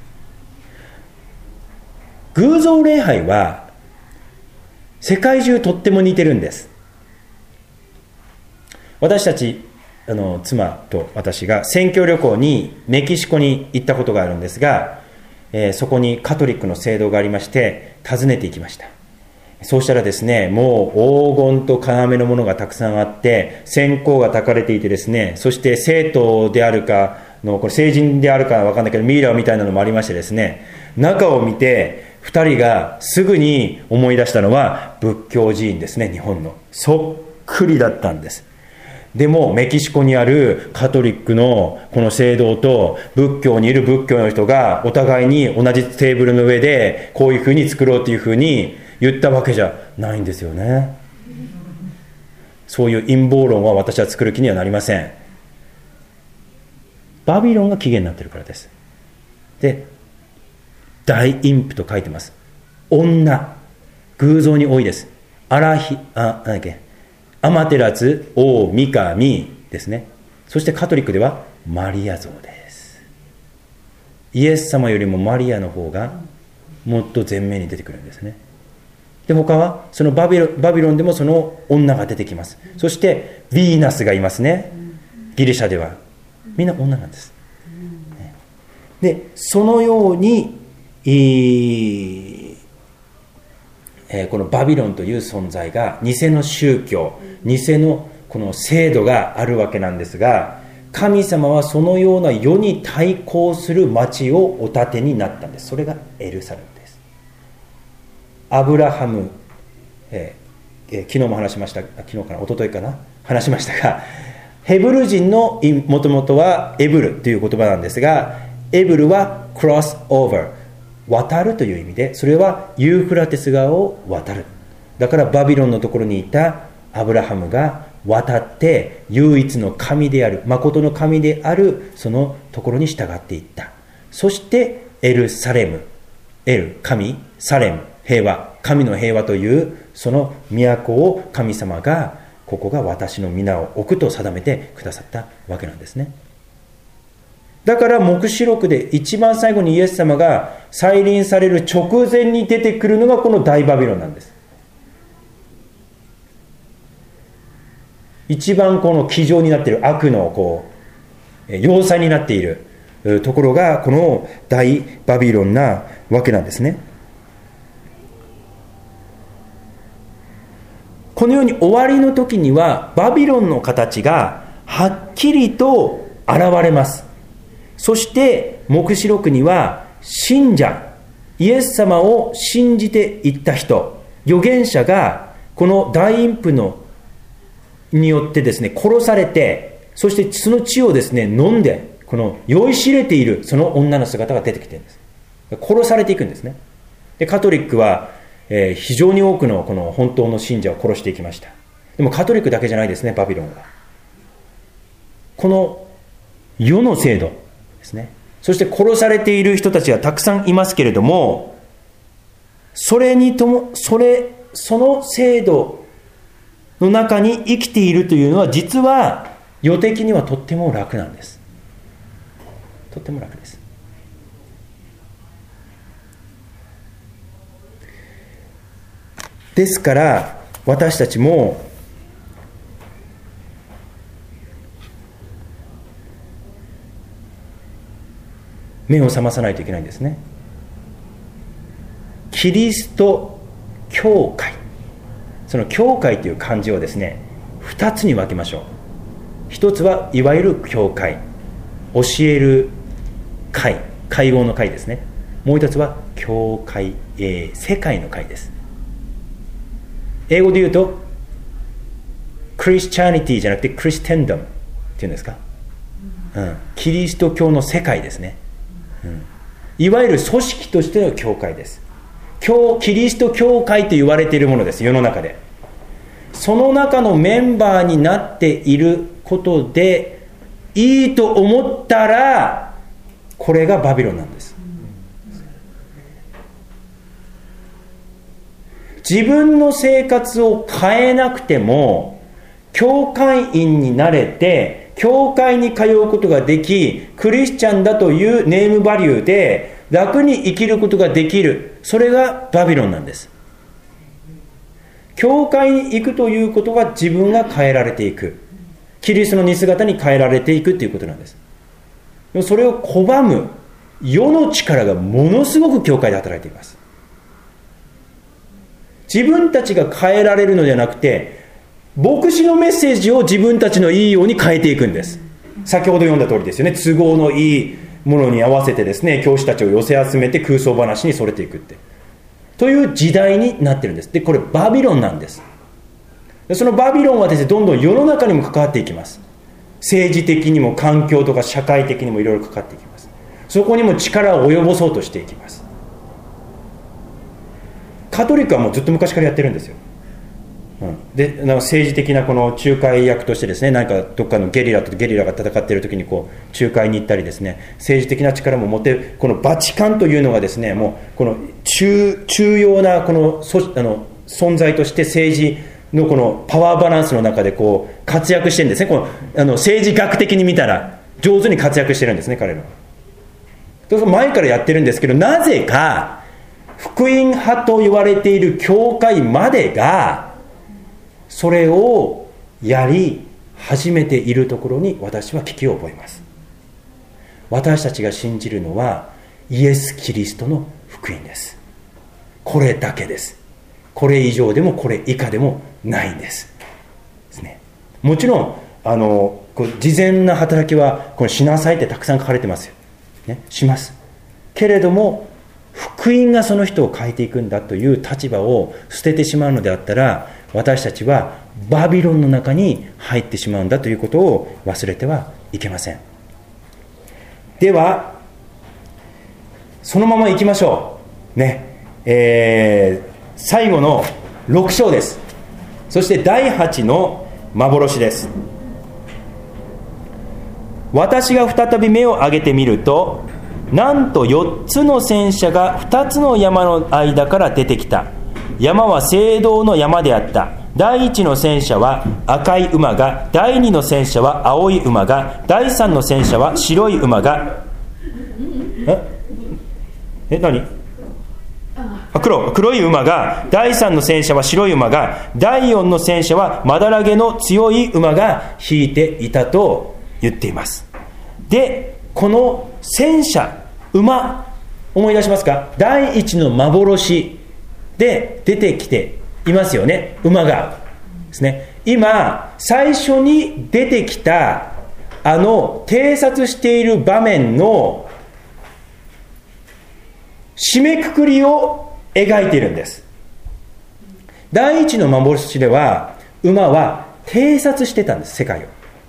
偶像礼拝は世界中とっても似てるんです。私たちあの妻と私が宣教旅行にメキシコに行ったことがあるんですが、えー、そこにカトリックの聖堂がありまして訪ねていきました。そうしたらですね、もう黄金と要のものがたくさんあって、線香が焚かれていてですね、そして生徒であるかの、これ成人であるかわかんないけどミイラみたいなのもありましてですね、中を見てふたりがすぐに思い出したのは仏教寺院ですね。日本のそっくりだったんです。でもメキシコにあるカトリックのこの聖堂と仏教にいる仏教の人がお互いに同じテーブルの上でこういうふうに作ろうというふうに言ったわけじゃないんですよね。そういう陰謀論は私は作る気にはなりません。バビロンが起源になっているからです。で、大陰婦と書いてます。女、偶像に多いです。アラヒ、あ、なんだっけ、アマテラツ、オオ、ミカ、ミですね。そしてカトリックではマリア像です。イエス様よりもマリアの方がもっと前面に出てくるんですね。で、他はそのバビロ、バビロンでもその女が出てきます。そしてヴィーナスがいますね。ギリシャではみんな女なんです。で、そのように、えーえー、このバビロンという存在が偽の宗教、偽のこの制度があるわけなんですが、神様はそのような世に対抗する町をお建てになったんです。それがエルサレムです。アブラハム、えーえー、昨日も話しました、昨日かな、一昨日かな、話しましたが、ヘブル人のもともとはエブルという言葉なんですが、エブルはクロスオーバー、渡るという意味で、それはユーフラテス川を渡る。だからバビロンのところにいたアブラハムが渡って唯一の神である、誠の神であるそのところに従っていった。そしてエルサレム、エル神、サレム平和、神の平和というその都を神様が、ここが私の皆を置くと定めてくださったわけなんですね。だから黙示録で一番最後にイエス様が再臨される直前に出てくるのがこの大バビロンなんです。一番この基準になっている悪のこう要塞になっているところがこの大バビロンなわけなんですね。このように終わりの時にはバビロンの形がはっきりと現れます。そして黙示録には信者、イエス様を信じていった人、預言者がこの大陰婦のによってですね殺されて、そしてその血をですね飲んでこの酔いしれているその女の姿が出てきているんです。殺されていくんですね。でカトリックは、えー、非常に多くのこの本当の信者を殺していきました。でもカトリックだけじゃないですね、バビロンは。この世の制度ですね、そして殺されている人たちがたくさんいますけれども、それにともそれその制度の中に生きているというのは実は世的にはとっても楽なんです。とっても楽です。ですから私たちも目を覚まさないといけないんですね。 キリスト教会、その教会という漢字をですねふたつに分けましょう。一つはいわゆる教会、教える会、会合の会ですね。もう一つは教会、えー、世界の会です。英語で言うとクリスチャニティじゃなくてクリステンドムっていうんですか、うん、キリスト教の世界ですね、うん、いわゆる組織としての教会です。教キリスト教会と言われているものです、世の中で。その中のメンバーになっていることでいいと思ったら、これがバビロンなんです。自分の生活を変えなくても教会員になれて教会に通うことができ、クリスチャンだというネームバリューで楽に生きることができる、それがバビロンなんです。教会に行くということが自分が変えられていく、キリストの似姿に変えられていくということなんです。それを拒む世の力がものすごく教会で働いています。自分たちが変えられるのではなくて、牧師のメッセージを自分たちのいいように変えていくんです。先ほど読んだ通りですよね。都合のいいものに合わせてですね、教師たちを寄せ集めて空想話にそれていくってという時代になってるんです。で、これバビロンなんです。そのバビロンはですね、どんどん世の中にも関わっていきます。政治的にも環境とか社会的にもいろいろ関わっていきます。そこにも力を及ぼそうとしていきます。カトリックはもうずっと昔からやってるんですよ、うん、でなんか政治的なこの仲介役としてですね、なんかどっかのゲリラとゲリラが戦っている時にこう仲介に行ったりですね、政治的な力も持ってるこのバチカンというのがですね、もうこの 重, 重要なこのあの存在として政治のこのパワーバランスの中でこう活躍してるんですね。このあの政治学的に見たら上手に活躍してるんですね、彼らは。前からやってるんですけど、なぜか福音派と言われている教会までがそれをやり始めているところに私は危機を覚えます。私たちが信じるのはイエス・キリストの福音です。これだけです。これ以上でもこれ以下でもないんですですね。もちろんあのこう事前な働きはこれしなさいってたくさん書かれてますよ、ね、しますけれども、福音がその人を変えていくんだという立場を捨ててしまうのであったら、私たちはバビロンの中に入ってしまうんだということを忘れてはいけません。ではそのまま行きましょうね、えー、最後のろく章です。そしてだいはちの幻です。私が再び目を上げてみると、なんとよっつの戦車がふたつの山の間から出てきた。山は青銅の山であった。だいいちの戦車は赤い馬が、だいにの戦車は青い馬が、だいさんの戦車は白い馬が、ええ何あ 黒, 黒い馬が、だいさんの戦車は白い馬が、だいよんの戦車はまだらげの強い馬が引いていたと言っています。で、この戦車、馬、思い出しますか？だいいちの幻で出てきていますよね、馬がですね。今最初に出てきたあの偵察している場面の締めくくりを描いているんです。だいいちの幻では馬は偵察してたんです、世界を。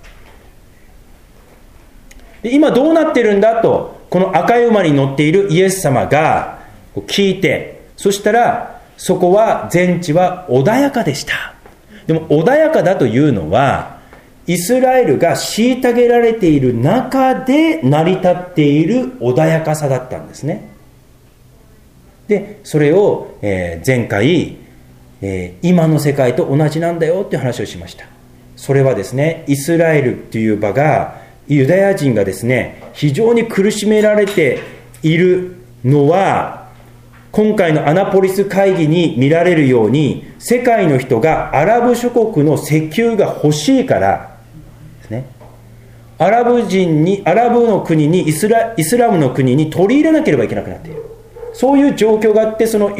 で今どうなってるんだと、この赤い馬に乗っているイエス様が聞いて、そしたらそこは全地は穏やかでした。でも穏やかだというのは、イスラエルが虐げられている中で成り立っている穏やかさだったんですね。でそれを、えー、前回、えー、今の世界と同じなんだよっていう話をしました。それはですね、イスラエルという場が、ユダヤ人がですね、非常に苦しめられているのは、今回のアナポリス会議に見られるように、世界の人がアラブ諸国の石油が欲しいからですね、アラブ人に、アラブの国にイスラ、イスラムの国に取り入れなければいけなくなっている、そういう状況があって、その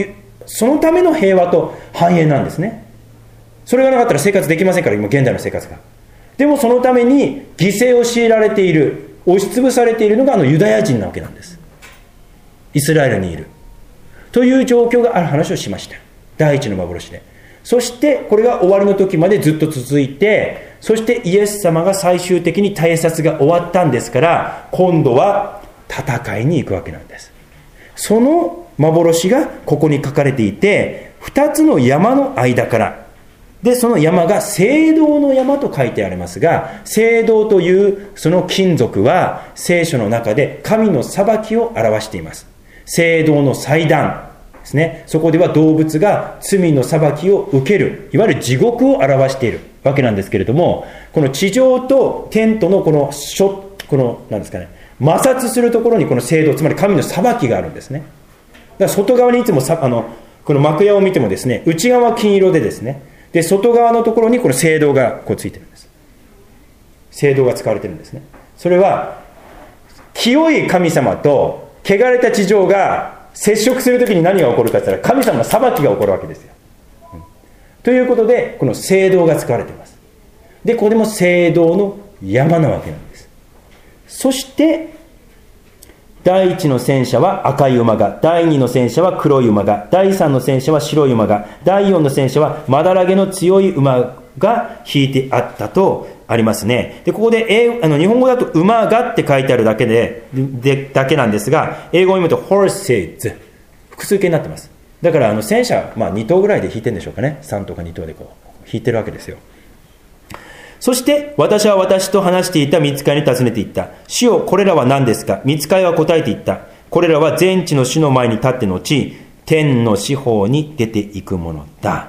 そのための平和と繁栄なんですね。それがなかったら生活できませんから、今現代の生活が。でもそのために犠牲を強いられている、押しつぶされているのがあのユダヤ人なわけなんです。イスラエルにいるという状況がある話をしました。第一の幻で。そしてこれが終わりの時までずっと続いて、そしてイエス様が最終的に大殺が終わったんですから、今度は戦いに行くわけなんです。その幻がここに書かれていて、二つの山の間からで、その山が青銅の山と書いてありますが、青銅というその金属は聖書の中で神の裁きを表しています。青銅の祭壇ですね。そこでは動物が罪の裁きを受ける、いわゆる地獄を表しているわけなんですけれども、この地上と天とのこのしょこのなんですかね、摩擦するところにこの青銅、つまり神の裁きがあるんですね。だから外側にいつもさあのこの幕屋を見てもですね、内側は金色でですね、で外側のところにこの青銅がこうついてるんです。青銅が使われてるんですね。それは清い神様と汚れた地上が接触するときに何が起こるかといったら、神様の裁きが起こるわけですよ、うん、ということでこの青銅が使われています。でこれも青銅の山なわけなんです。そして第一の戦車は赤い馬が、第二の戦車は黒い馬が、第三の戦車は白い馬が、第四の戦車はまだらげの強い馬が引いてあったとありますね。でここで英あの日本語だと馬がって書いてあるだけで、でだけなんですが、英語を読むと horses 複数形になってます。だからあの戦車、まあ、に頭ぐらいで引いてるんでしょうかね。さん頭かに頭でこう引いてるわけですよ。そして私は私と話していた御使いに尋ねていった。主よ、これらは何ですか。御使いは答えていった。これらは全地の主の前に立って後、天の司法に出ていくものだ。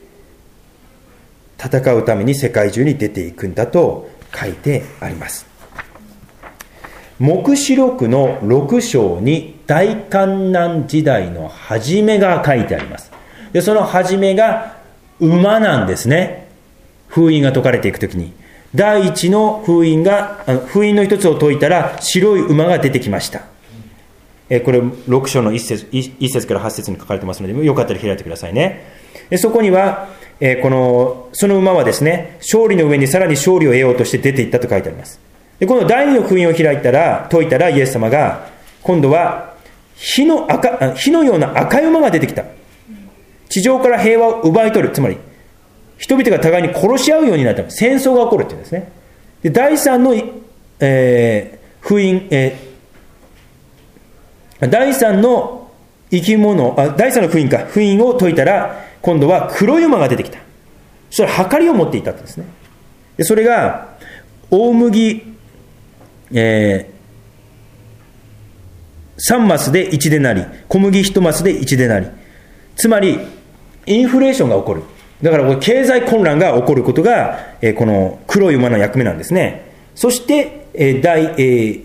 戦うために世界中に出ていくんだと書いてあります。黙示録のろく章に大観難時代の始めが書いてあります。でその始めが馬なんですね。封印が解かれていくときに、第一の封印が、あの封印の一つを解いたら白い馬が出てきました。えこれろく章のいち節、いち節からはち節に書かれてますので、よかったら開いてくださいね。でそこには、えこのその馬はですね、勝利の上にさらに勝利を得ようとして出ていったと書いてあります。でこの第二の封印を開いたら解いたら、イエス様が今度は火の赤火のような赤い馬が出てきた。地上から平和を奪い取る、つまり人々が互いに殺し合うようになった。戦争が起こるっていうんですね。で第三の、えー、封印、えー、第三の生き物あ第三の封印か封印を解いたら、今度は黒い馬が出てきた。そしたらはかりを持っていたんですね。でそれが大麦、えー、さんマスでいちデナリ、小麦いちマスでいちデナリ、つまりインフレーションが起こる。だからこれ経済混乱が起こることが、えー、この黒い馬の役目なんですね。そして、えー、第、えー、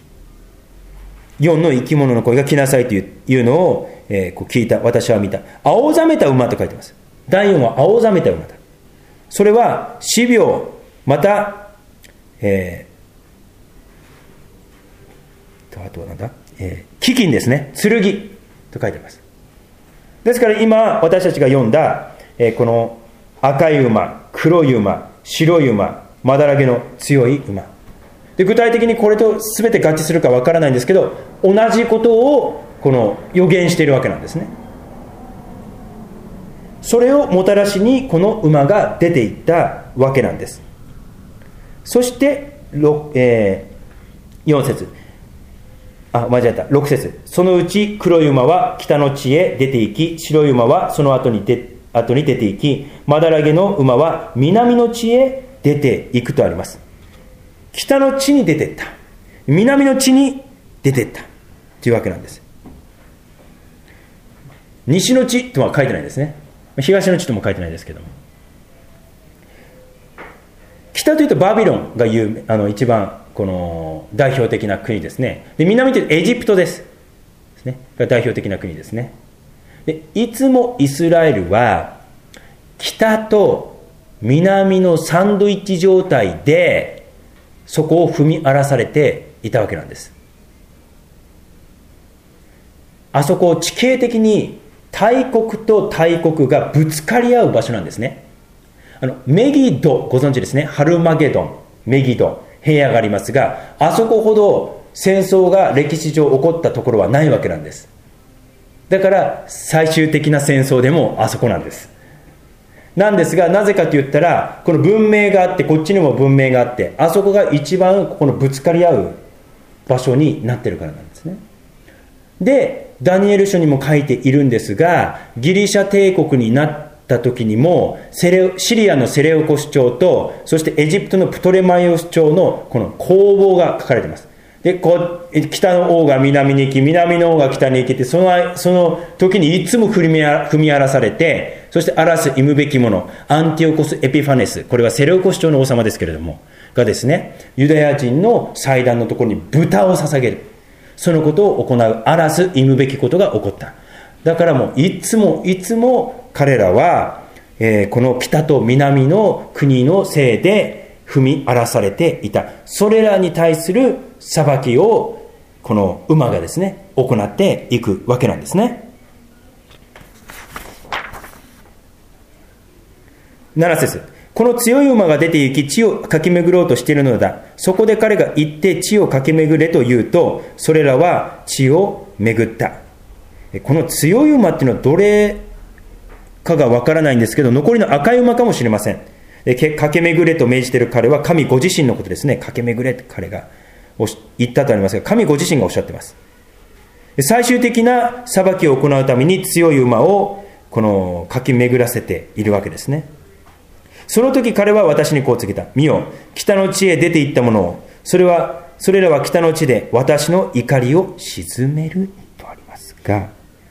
よんの生き物の声が来なさいというのを、えー、こう聞いた。私は見た。青ざめた馬と書いてます。だいよんは青ざめた馬だ。それは死病、また、えー、とあとはなんだ、えー、飢饉ですね。剣と書いてます。ですから今私たちが読んだえー、この赤い馬、黒い馬、白い馬、まだらげの強い馬で、具体的にこれと全て合致するかわからないんですけど、同じことをこの予言しているわけなんですね。それをもたらしにこの馬が出ていったわけなんです。そして、えー、よん節、あ、間違えた、ろく節、そのうち黒い馬は北の地へ出て行き、白い馬はその後に出て後に出て行き、まだらげの馬は南の地へ出て行くとあります。北の地に出ていった、南の地に出ていったというわけなんです。西の地とは書いてないですね。東の地とも書いてないですけども、北というとバビロンが有名、あの一番この代表的な国ですね。で南というとエジプトです、ですね、が代表的な国ですね。でいつもイスラエルは北と南のサンドイッチ状態でそこを踏み荒らされていたわけなんです。あそこを地形的に大国と大国がぶつかり合う場所なんですね。あのメギド、ご存知ですね。ハルマゲドン、メギド、平野がありますが、あそこほど戦争が歴史上起こったところはないわけなんです。だから最終的な戦争でもあそこなんです。なんですが、なぜかと言ったら、この文明があって、こっちにも文明があって、あそこが一番このぶつかり合う場所になってるからなんですね。で、ダニエル書にも書いているんですが、ギリシャ帝国になった時にも、セレシリアのセレオコス朝と、そしてエジプトのプトレマイオス朝のこの攻防が書かれています。で、こう北の王が南に行き、南の王が北に行きって、そのその時にいつも踏み踏み荒らされて、そして荒らす忌むべきもの、アンティオコス・エピファネス、これはセレオコス朝の王様ですけれども、がですね、ユダヤ人の祭壇のところに豚を捧げる。そのことを行う、荒らす忌むべきことが起こった。だからもういつもいつも彼らは、えー、この北と南の国のせいで踏み荒らされていた。それらに対する裁きをこの馬がですね行っていくわけなんですね。なな節、この強い馬が出て行き地を駆け巡ろうとしているのだ。そこで彼が行って地を駆け巡れと言うと、それらは地を巡った。この強い馬っていうのはどれかがわからないんですけど、残りの赤い馬かもしれません。駆け巡れと命じている彼は神ご自身のことですね。駆け巡れって彼が言ったとありますが、神ご自身がおっしゃっています。最終的な裁きを行うために強い馬をこの駆け巡らせているわけですね。その時彼は私にこう告げた。見よ、北の地へ出て行ったものを、それはそれらは北の地で私の怒りを鎮めるとありますが、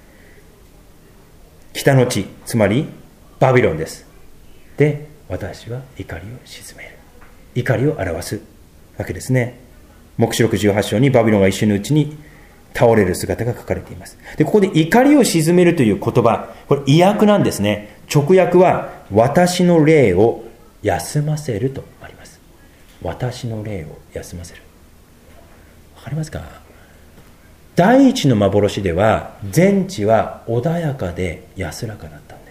北の地、つまりバビロンです。で、私は怒りを鎮める。怒りを表すわけですね。黙示録じゅうはち章にバビロンが一瞬のうちに倒れる姿が書かれています。で、ここで怒りを鎮めるという言葉、これ意訳なんですね。直訳は私の霊を休ませるとあります。私の霊を休ませる。わかりますか？第一の幻では全地は穏やかで安らかだったんです。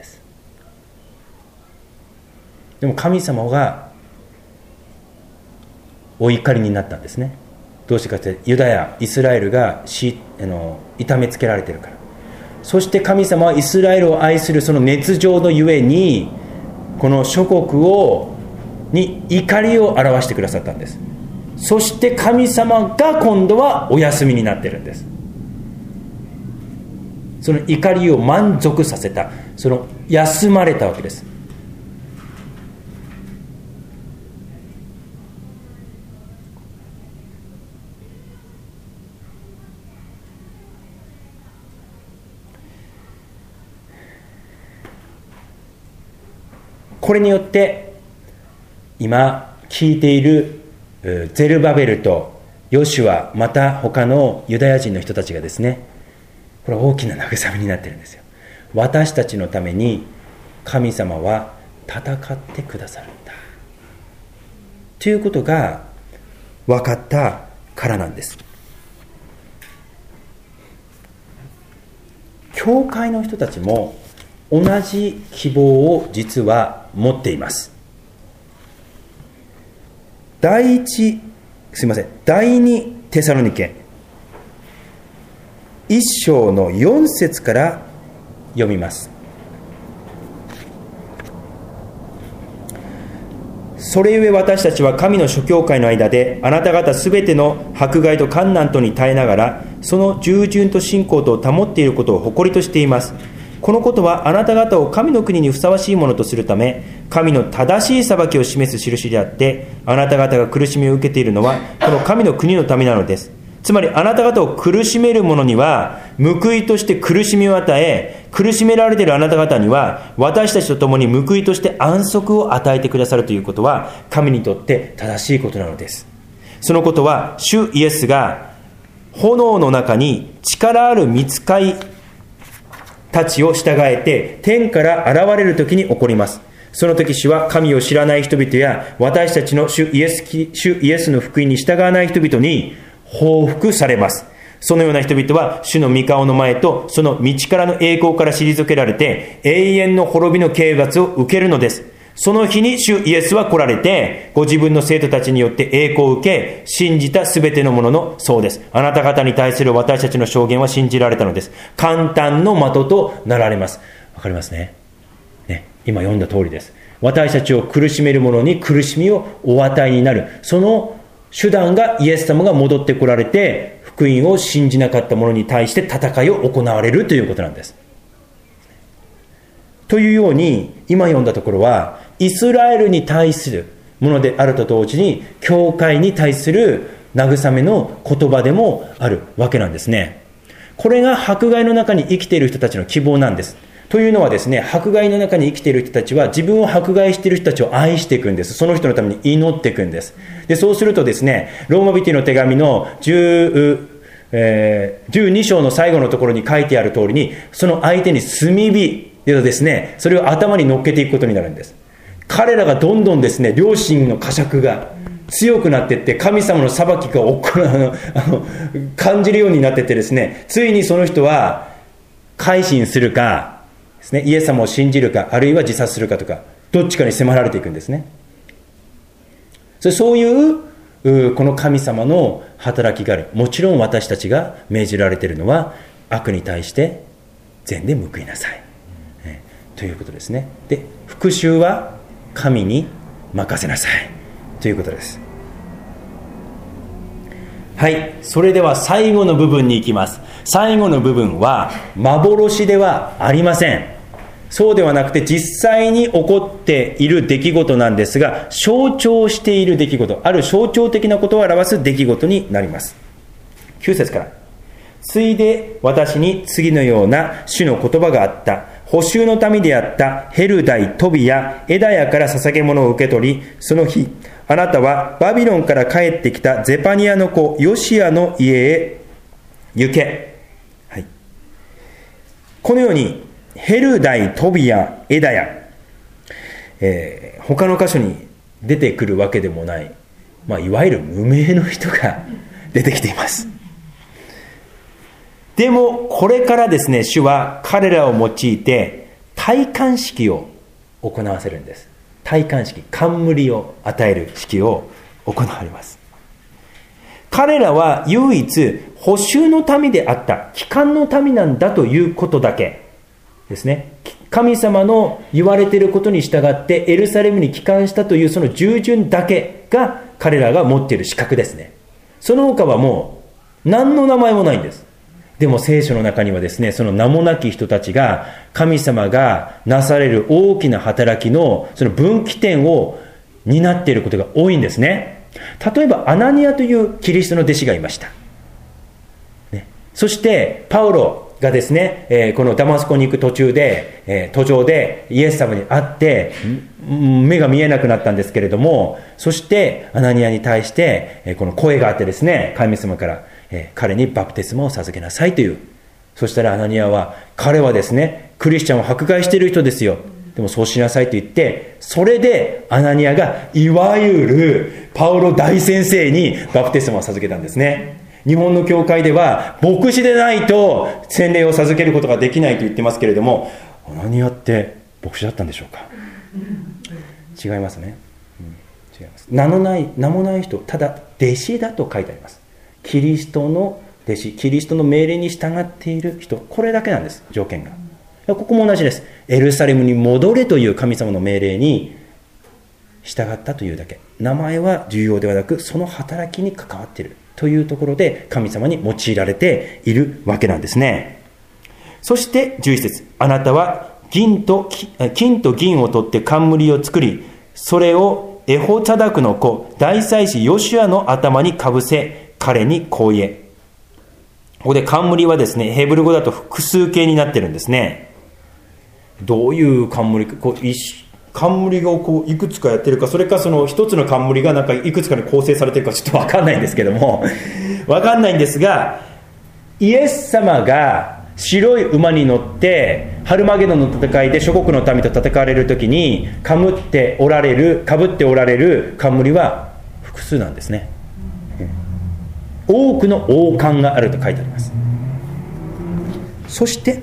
でも神様がお怒りになったんですね。どうしてかというと、ユダヤ、イスラエルがしあの痛めつけられているから。そして神様はイスラエルを愛するその熱情のゆえに、この諸国をに怒りを表してくださったんです。そして神様が今度はお休みになっているんです。その怒りを満足させた、その休まれたわけです。これによって今聞いているゼルバベルとヨシュア、また他のユダヤ人の人たちがですね、これは大きな慰めになっているんですよ。私たちのために神様は戦ってくださるんだということが分かったからなんです。教会の人たちも同じ希望を実は持っています。第一、すいません、第二テサロニケ一章の四節から読みます。それゆえ私たちは神の諸教会の間であなた方すべての迫害と患難とに耐えながらその従順と信仰とを保っていることを誇りとしています。このことはあなた方を神の国にふさわしいものとするため、神の正しい裁きを示す印であって、あなた方が苦しみを受けているのはこの神の国のためなのです。つまりあなた方を苦しめる者には報いとして苦しみを与え、苦しめられているあなた方には私たちと共に報いとして安息を与えてくださるということは神にとって正しいことなのです。そのことは主イエスが炎の中に力ある御使いたちを従えて天から現れる時に起こります。その時主は神を知らない人々や私たちの主イエス、主イエスの福音に従わない人々に報復されます。 そのような人々は主の御顔の前とその道からの栄光から退けられて永遠の滅びの刑罰を受けるのです。その日に主イエスは来られて、ご自分の生徒たちによって栄光を受け、信じたすべてのもののそうです。あなた方に対する私たちの証言は信じられたのです。簡単の的となられます。わかりますね。ね、今読んだ通りです。私たちを苦しめる者に苦しみをお与えになる。その手段がイエス様が戻ってこられて、福音を信じなかった者に対して戦いを行われるということなんです。というように、今読んだところは、イスラエルに対するものであると同時に、教会に対する慰めの言葉でもあるわけなんですね。これが迫害の中に生きている人たちの希望なんです。というのはですね、迫害の中に生きている人たちは自分を迫害している人たちを愛していくんです。その人のために祈っていくんです。で、そうするとですね、ローマ人への手紙の10、えー、じゅうに章の最後のところに書いてある通りに、その相手に炭火でですね、それを頭に乗っけていくことになるんです。彼らがどんどんですね、良心の呵責が強くなっていって、神様の裁きが行うあの感じるようになっていってですね、ついにその人は改心するかですね、イエス様を信じるか、あるいは自殺するかとか、どっちかに迫られていくんですね。それそういうこの神様の働きがある。もちろん私たちが命じられているのは、悪に対して善で報いなさい、えー、ということですね。で、復讐は神に任せなさいということです。はい、それでは最後の部分に行きます。最後の部分は幻ではありません。そうではなくて実際に起こっている出来事なんですが、象徴している出来事、ある象徴的なことを表す出来事になります。きゅう節から、ついで私に次のような主の言葉があった。捕囚の民であったヘルダイ、トビヤ、エダヤから捧げ物を受け取り、その日あなたはバビロンから帰ってきたゼパニアの子ヨシアの家へ行け、はい、このようにヘルダイ、トビヤ、エダヤ、えー、他の箇所に出てくるわけでもない、まあ、いわゆる無名の人が出てきています。でもこれからですね、主は彼らを用いて戴冠式を行わせるんです。戴冠式、冠を与える式を行われます。彼らは唯一捕囚の民であった、帰還の民なんだということだけですね。神様の言われていることに従ってエルサレムに帰還したというその従順だけが彼らが持っている資格ですね。その他はもう何の名前もないんです。でも聖書の中にはですね、その名もなき人たちが神様がなされる大きな働きのその分岐点を担っていることが多いんですね。例えばアナニアというキリストの弟子がいました、ね、そしてパウロがですね、えー、このダマスコに行く途中で、えー、途上でイエス様に会って目が見えなくなったんですけれども、そしてアナニアに対して、えー、この声があってですね、神様からえー、彼にバプテスマを授けなさいという。そしたらアナニアは、彼はですねクリスチャンを迫害している人ですよ、でもそうしなさいと言って、それでアナニアがいわゆるパウロ大先生にバプテスマを授けたんですね。日本の教会では牧師でないと洗礼を授けることができないと言ってますけれども、アナニアって牧師だったんでしょうか。違いますね、うん、違います。名のない名もない人、ただ弟子だと書いてあります。キリストの弟子、キリストの命令に従っている人、これだけなんです、条件が。ここも同じです。エルサレムに戻れという神様の命令に従ったというだけ。名前は重要ではなく、その働きに関わっているというところで神様に用いられているわけなんですね。そしてじゅういち節、あなたは銀と金と銀を取って冠を作り、それをエホチャダクの子大祭司ヨシュアの頭にかぶせ、彼にこう言え。ここで冠はですね、ヘブル語だと複数形になってるんですね。どういう冠か、こう冠がこういくつかやってるか、それかその一つの冠がなんかいくつかに構成されてるかちょっと分かんないんですけども分かんないんですが、イエス様が白い馬に乗ってハルマゲドンの戦いで諸国の民と戦われるときにかぶっておられるかぶっておられる冠は複数なんですね。 多くの王冠があると書いてあります。そして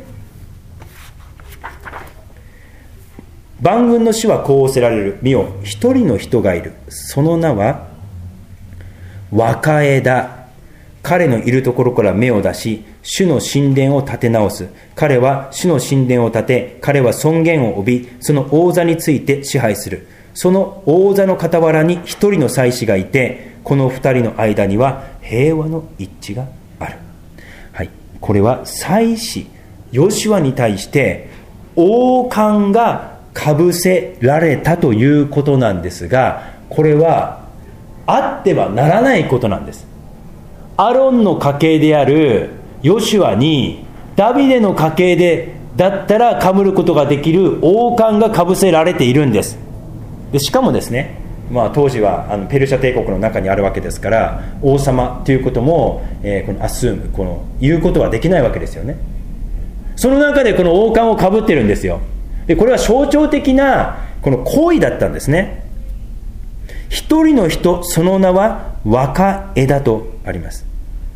万軍の主はこう仰せられる。見よ、一人の人がいる。その名は若枝。彼のいるところから芽を出し、主の神殿を建て直す。彼は主の神殿を建て、彼は尊厳を帯び、その王座について支配する。その王座の傍らに一人の祭司がいて、この二人の間には平和の一致がある。はい、これは祭司ヨシュアに対して王冠がかぶせられたということなんですが、これはあってはならないことなんです。アロンの家系であるヨシュアにダビデの家系でだったらかぶることができる王冠がかぶせられているんです。でしかもですね、まあ、当時はあのペルシャ帝国の中にあるわけですから、王様ということも、えー、このアスームこの言うことはできないわけですよね。その中でこの王冠をかぶってるんですよ。でこれは象徴的なこの行為だったんですね。一人の人、その名は若枝とあります。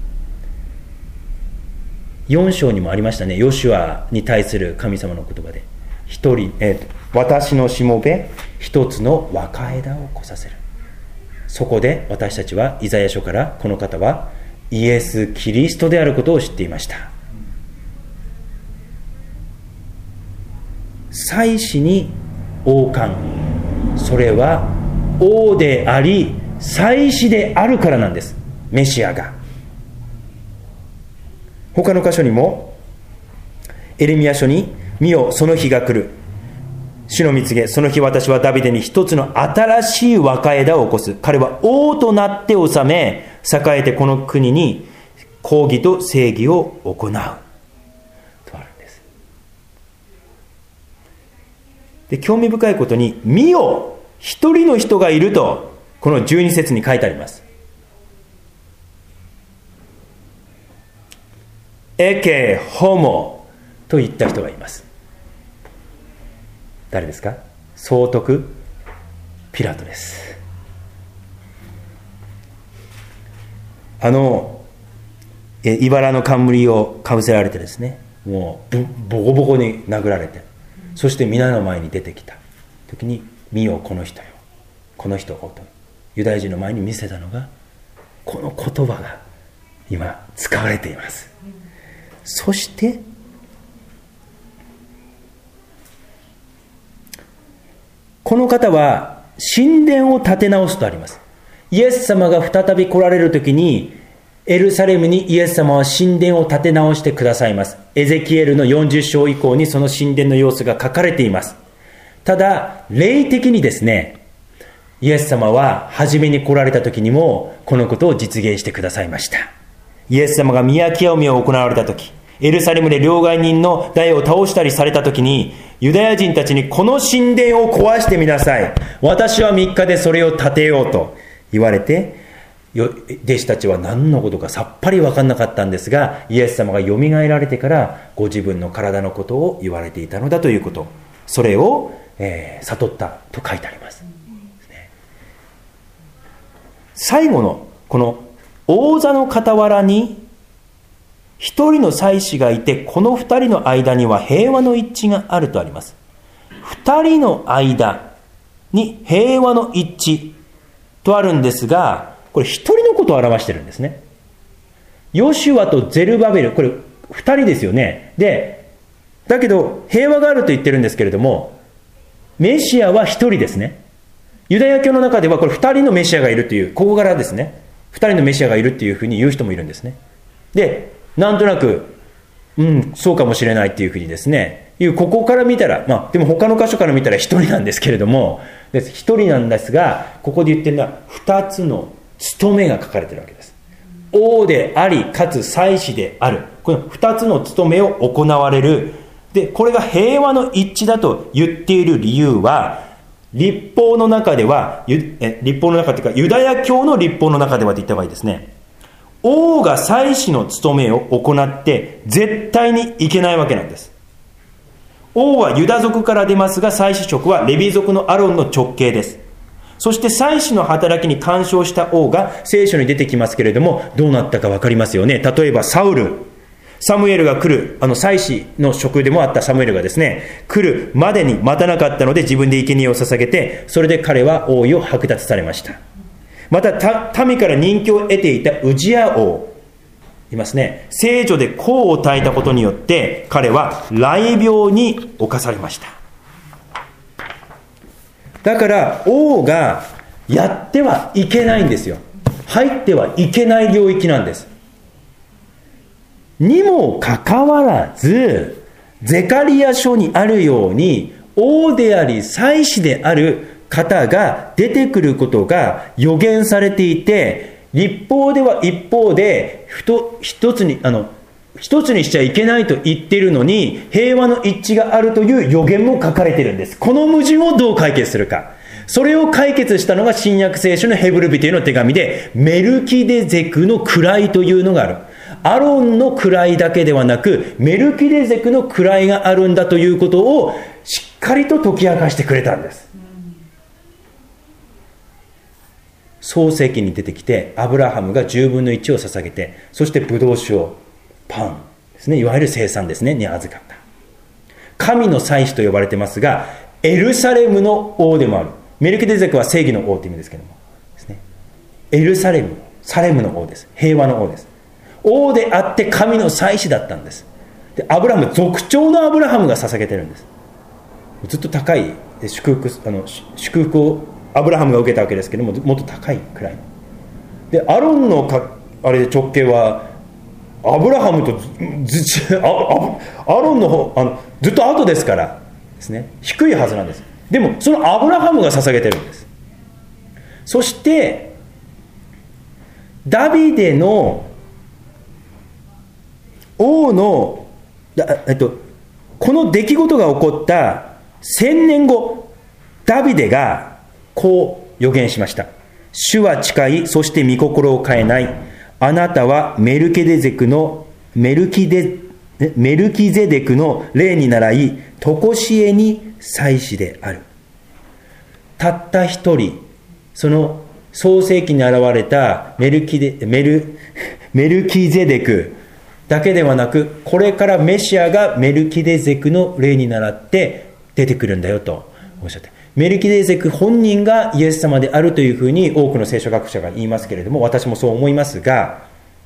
よん章にもありましたね、ヨシュアに対する神様の言葉で、一人、えー、私のしもべ一つの若枝を来させる。そこで私たちはイザヤ書からこの方はイエス・キリストであることを知っていました。祭司に王冠、それは王であり祭司であるからなんです。メシアが。他の箇所にもエレミヤ書に、見よその日が来る、主の御告げ、その日私はダビデに一つの新しい若枝を起こす。彼は王となって治め、栄えてこの国に公義と正義を行うとあるんです。で興味深いことに、見よ一人の人がいるとこのじゅうに節に書いてあります。エケホモと言った人がいます。誰ですか？総督ピラトです。あの茨の冠をかぶせられてですね、もうボコボコに殴られて、そして皆の前に出てきた時に、見よこの人よ、この人をとユダヤ人の前に見せたのがこの言葉が今使われています。そしてこの方は神殿を建て直すとあります。イエス様が再び来られるときに、エルサレムにイエス様は神殿を建て直してくださいます。エゼキエルのよんじゅう章以降にその神殿の様子が書かれています。ただ霊的にですね、イエス様は初めに来られた時にもこのことを実現してくださいました。イエス様が宮清めを行われた時、エルサレムで両替人の台を倒したりされた時に、ユダヤ人たちにこの神殿を壊してみなさい、私はみっかでそれを建てようと言われて、弟子たちは何のことかさっぱり分かんなかったんですが、イエス様がよみがえられてからご自分の体のことを言われていたのだということ、それを、えー、悟ったと書いてあります。最後のこの王座の傍らに一人の祭司がいて、この二人の間には平和の一致があるとあります。二人の間に平和の一致とあるんですが、これ一人のことを表してるんですね。ヨシュアとゼルバベル、これ二人ですよね。で、だけど平和があると言ってるんですけれども、メシアは一人ですね。ユダヤ教の中ではこれ二人のメシアがいるという、ここからですね、二人のメシアがいるっていうふうに言う人もいるんですね。で、なんとなく、うん、そうかもしれないっていうふうにですね、いうここから見たら、まあ、でも他の箇所から見たら一人なんですけれども、一人なんですが、ここで言ってるのは二つの務めが書かれてるわけです。王であり、かつ祭司である。この二つの務めを行われる。で、これが平和の一致だと言っている理由は、律法の中では、え律法の中というか、ユダヤ教の律法の中ではと言った場合ですね、王が祭司の務めを行って絶対にいけないわけなんです。王はユダ族から出ますが、祭司職はレビ族のアロンの直系です。 そして祭司の働きに干渉した王が聖書に出てきますけれども、どうなったか分かりますよね。例えばサウル、サムエルが来る、あの祭司の職でもあったサムエルがですね、来るまでに待たなかったので自分で生贄を捧げて、それで彼は王位を剥奪されました。また民から人気を得ていたウジヤ王いますね、聖女で香を焚いたことによって彼は雷病に侵されました。だから王がやってはいけないんですよ。入ってはいけない領域なんです。にもかかわらず、ゼカリヤ書にあるように王であり祭司である方が出てくることが予言されていて、立法では一方で一つにあの一つにしちゃいけないと言っているのに、平和の一致があるという予言も書かれているんです。この矛盾をどう解決するか、それを解決したのが新約聖書のヘブル人への手紙で、メルキデゼクの位というのがある。アロンの位だけではなく、メルキデゼクの位があるんだということをしっかりと解き明かしてくれたんです。創世記に出てきて、アブラハムがじゅうぶんのいちを捧げて、そしてブドウ酒をパンですね、いわゆる生産ですねに預かった。神の祭司と呼ばれてますが、エルサレムの王でもある。メルキデゼクは正義の王という意味ですけどもですね、エルサレム、サレムの王です。平和の王です。王であって神の祭司だったんです。でアブラハム、族長のアブラハムが捧げてるんです。ずっと高い祝福、あの祝福をアブラハムが受けたわけですけども、もっと高いくらいで、アロンのかあれで直径はアブラハムとずああアロンの方あのずっと後ですからですね、低いはずなんです。でもそのアブラハムが捧げてるんです。そしてダビデの王の、えっと、この出来事が起こった千年後、ダビデがこう予言しました。主は近い、そして御心を変えない。あなたはメルケデゼクのメルキデメルキゼデクの例に倣い、常しえに祭司である。たった一人、その創世記に現れたメルキデメルメルキゼデクだけではなく、これからメシアがメルキデゼクの例に倣って出てくるんだよとおっしゃって、メルキデゼク本人がイエス様であるというふうに多くの聖書学者が言いますけれども、私もそう思いますが、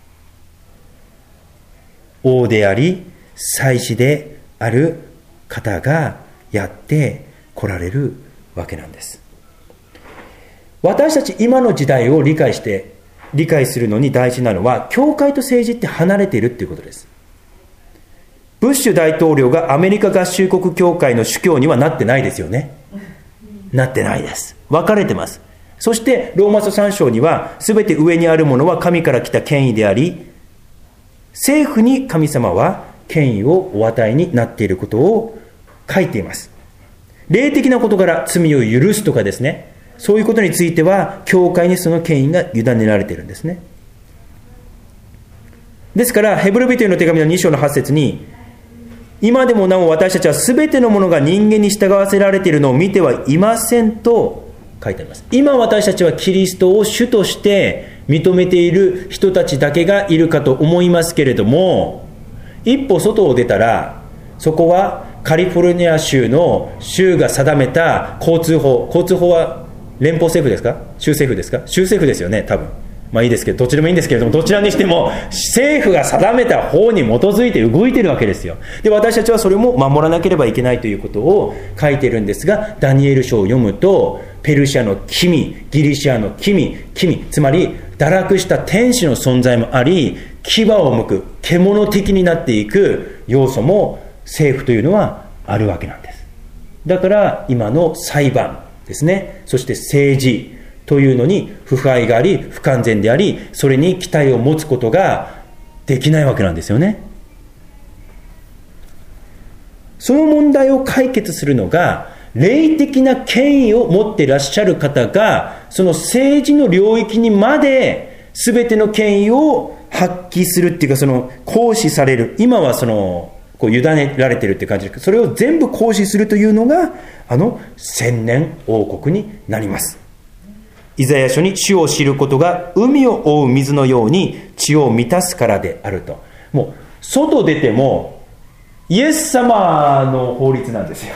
王であり祭司である方がやって来られるわけなんです。私たち今の時代を理解して理解するのに大事なのは、教会と政治って離れているということです。ブッシュ大統領がアメリカ合衆国教会の主教にはなってないですよね。なってないです。分かれてます。そしてローマ書さん章には、すべて上にあるものは神から来た権威であり、政府に神様は権威をお与えになっていることを書いています。霊的な事柄、罪を許すとかですね、そういうことについては教会にその権威が委ねられているんですね。ですからヘブル人への手紙のに章のはち節に、今でもなお私たちはすべてのものが人間に従わせられているのを見てはいませんと書いてあります。今私たちはキリストを主として認めている人たちだけがいるかと思いますけれども、一歩外を出たら、そこはカリフォルニア州の州が定めた交通法、交通法は連邦政府ですか、州政府ですか、州政府ですよね、多分。まあいいですけど、どっちでもいいんですけれども、どちらにしても政府が定めた法に基づいて動いているわけですよ。で、私たちはそれも守らなければいけないということを書いているんですが、ダニエル書を読むと、ペルシャの君、ギリシャの君、君、つまり堕落した天使の存在もあり、牙を剥く獣的になっていく要素も政府というのはあるわけなんです。だから今の裁判ですね、そして政治というのに腐敗があり、不完全であり、それに期待を持つことができないわけなんですよね。その問題を解決するのが、霊的な権威を持っていらっしゃる方が、その政治の領域にまで全ての権威を発揮するっていうか、その行使される、今はそのこう委ねられているっていう感じですけど、それを全部行使するというのがあの千年王国になります。 イザヤ書に主を知ることが海を覆う水のように地を満たすからであると。もう外出てもイエス様の法律なんですよ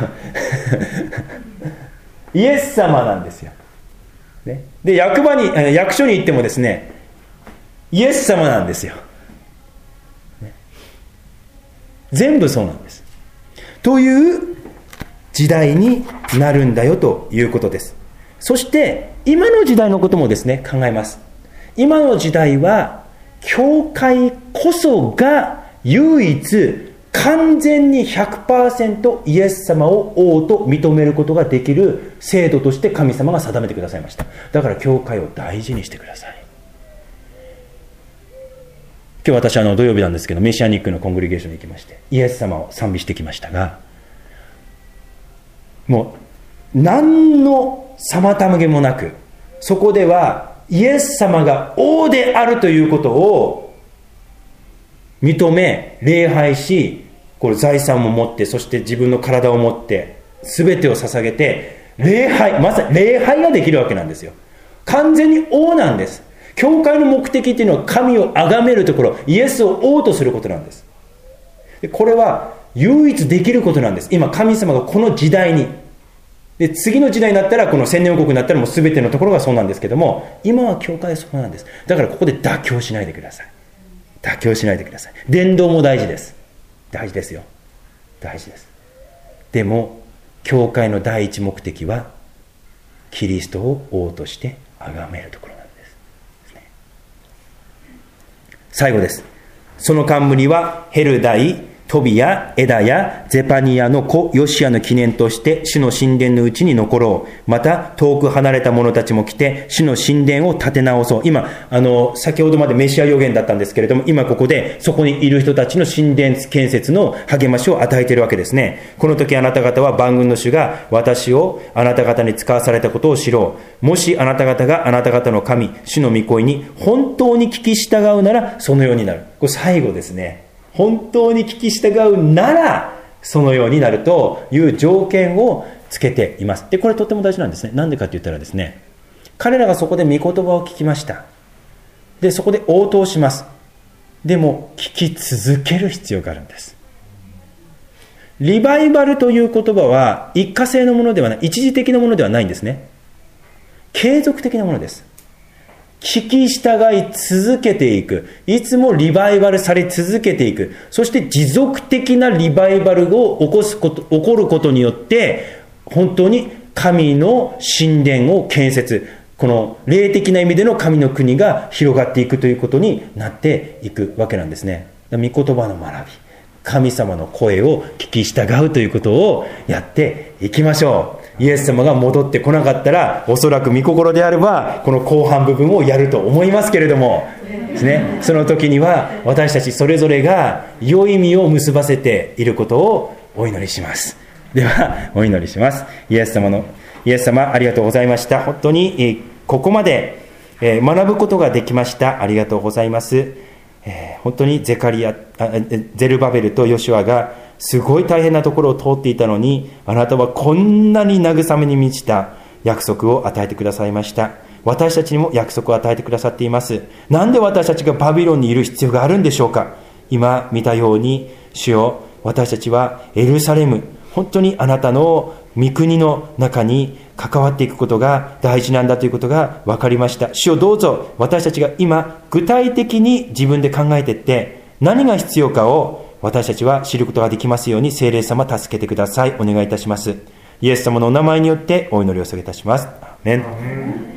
イエス様なんですよ、ね、で役場に役所に行ってもですねイエス様なんですよ、ね、全部そうなんですという時代になるんだよということです。そして今の時代のこともですね考えます。今の時代は教会こそが唯一完全に ひゃくパーセント イエス様を王と認めることができる制度として神様が定めてくださいました。だから教会を大事にしてください。今日私はあの土曜日なんですけどメシアニックのコングリゲーションに行きましてイエス様を賛美してきましたが、もう何の妨げもなくそこではイエス様が王であるということを認め礼拝し、これ財産も持ってそして自分の体を持って全てを捧げて礼拝、まさに礼拝ができるわけなんですよ。完全に王なんです。教会の目的っていうのは神を崇めるところ、イエスを王とすることなんです。でこれは唯一できることなんです。今神様がこの時代にで次の時代になったらこの千年王国になったらもう全てのところがそうなんですけども、今は教会はそうなんです。だからここで妥協しないでください。妥協しないでください。伝道も大事です。大事ですよ。大事です。でも教会の第一目的はキリストを王として崇めるところなんです。最後です。その冠はヘルダイ、トビヤ、エダやゼパニアの子ヨシアの記念として主の神殿のうちに残ろう。また遠く離れた者たちも来て主の神殿を建て直そう。今あの先ほどまでメシア予言だったんですけれども、今ここでそこにいる人たちの神殿建設の励ましを与えているわけですね。この時あなた方は万軍の主が私をあなた方に使わされたことを知ろう。もしあなた方があなた方の神主の御声に本当に聞き従うならそのようになる。これ最後ですね。本当に聞き従うならそのようになるという条件をつけています。でこれとっても大事なんですね。なんでかって言ったらですね、彼らがそこで御言葉を聞きました。でそこで応答します。でも聞き続ける必要があるんです。リバイバルという言葉は一過性のものではない、一時的なものではないんですね。継続的なものです。聞き従い続けていく。いつもリバイバルされ続けていく。そして持続的なリバイバルを起こすこと、起こることによって本当に神の神殿を建設、この霊的な意味での神の国が広がっていくということになっていくわけなんですね。御言葉の学び、神様の声を聞き従うということをやっていきましょう。イエス様が戻ってこなかったらおそらく御心であればこの後半部分をやると思いますけれどもですね、その時には私たちそれぞれが良い実を結ばせていることをお祈りします。ではお祈りします。イエス様のイエス様ありがとうございました。本当にここまで学ぶことができました。ありがとうございます。本当にゼカリア、ゼルバベルとヨシュアがすごい大変なところを通っていたのに、あなたはこんなに慰めに満ちた約束を与えてくださいました。私たちにも約束を与えてくださっています。なんで私たちがバビロンにいる必要があるんでしょうか。今見たように主よ、私たちはエルサレム、本当にあなたの御国の中に関わっていくことが大事なんだということが分かりました。主よ、どうぞ私たちが今具体的に自分で考えていって何が必要かを私たちは知ることができますように聖霊様助けてください。お願いいたします。イエス様のお名前によってお祈りを捧げいたします。アーメン。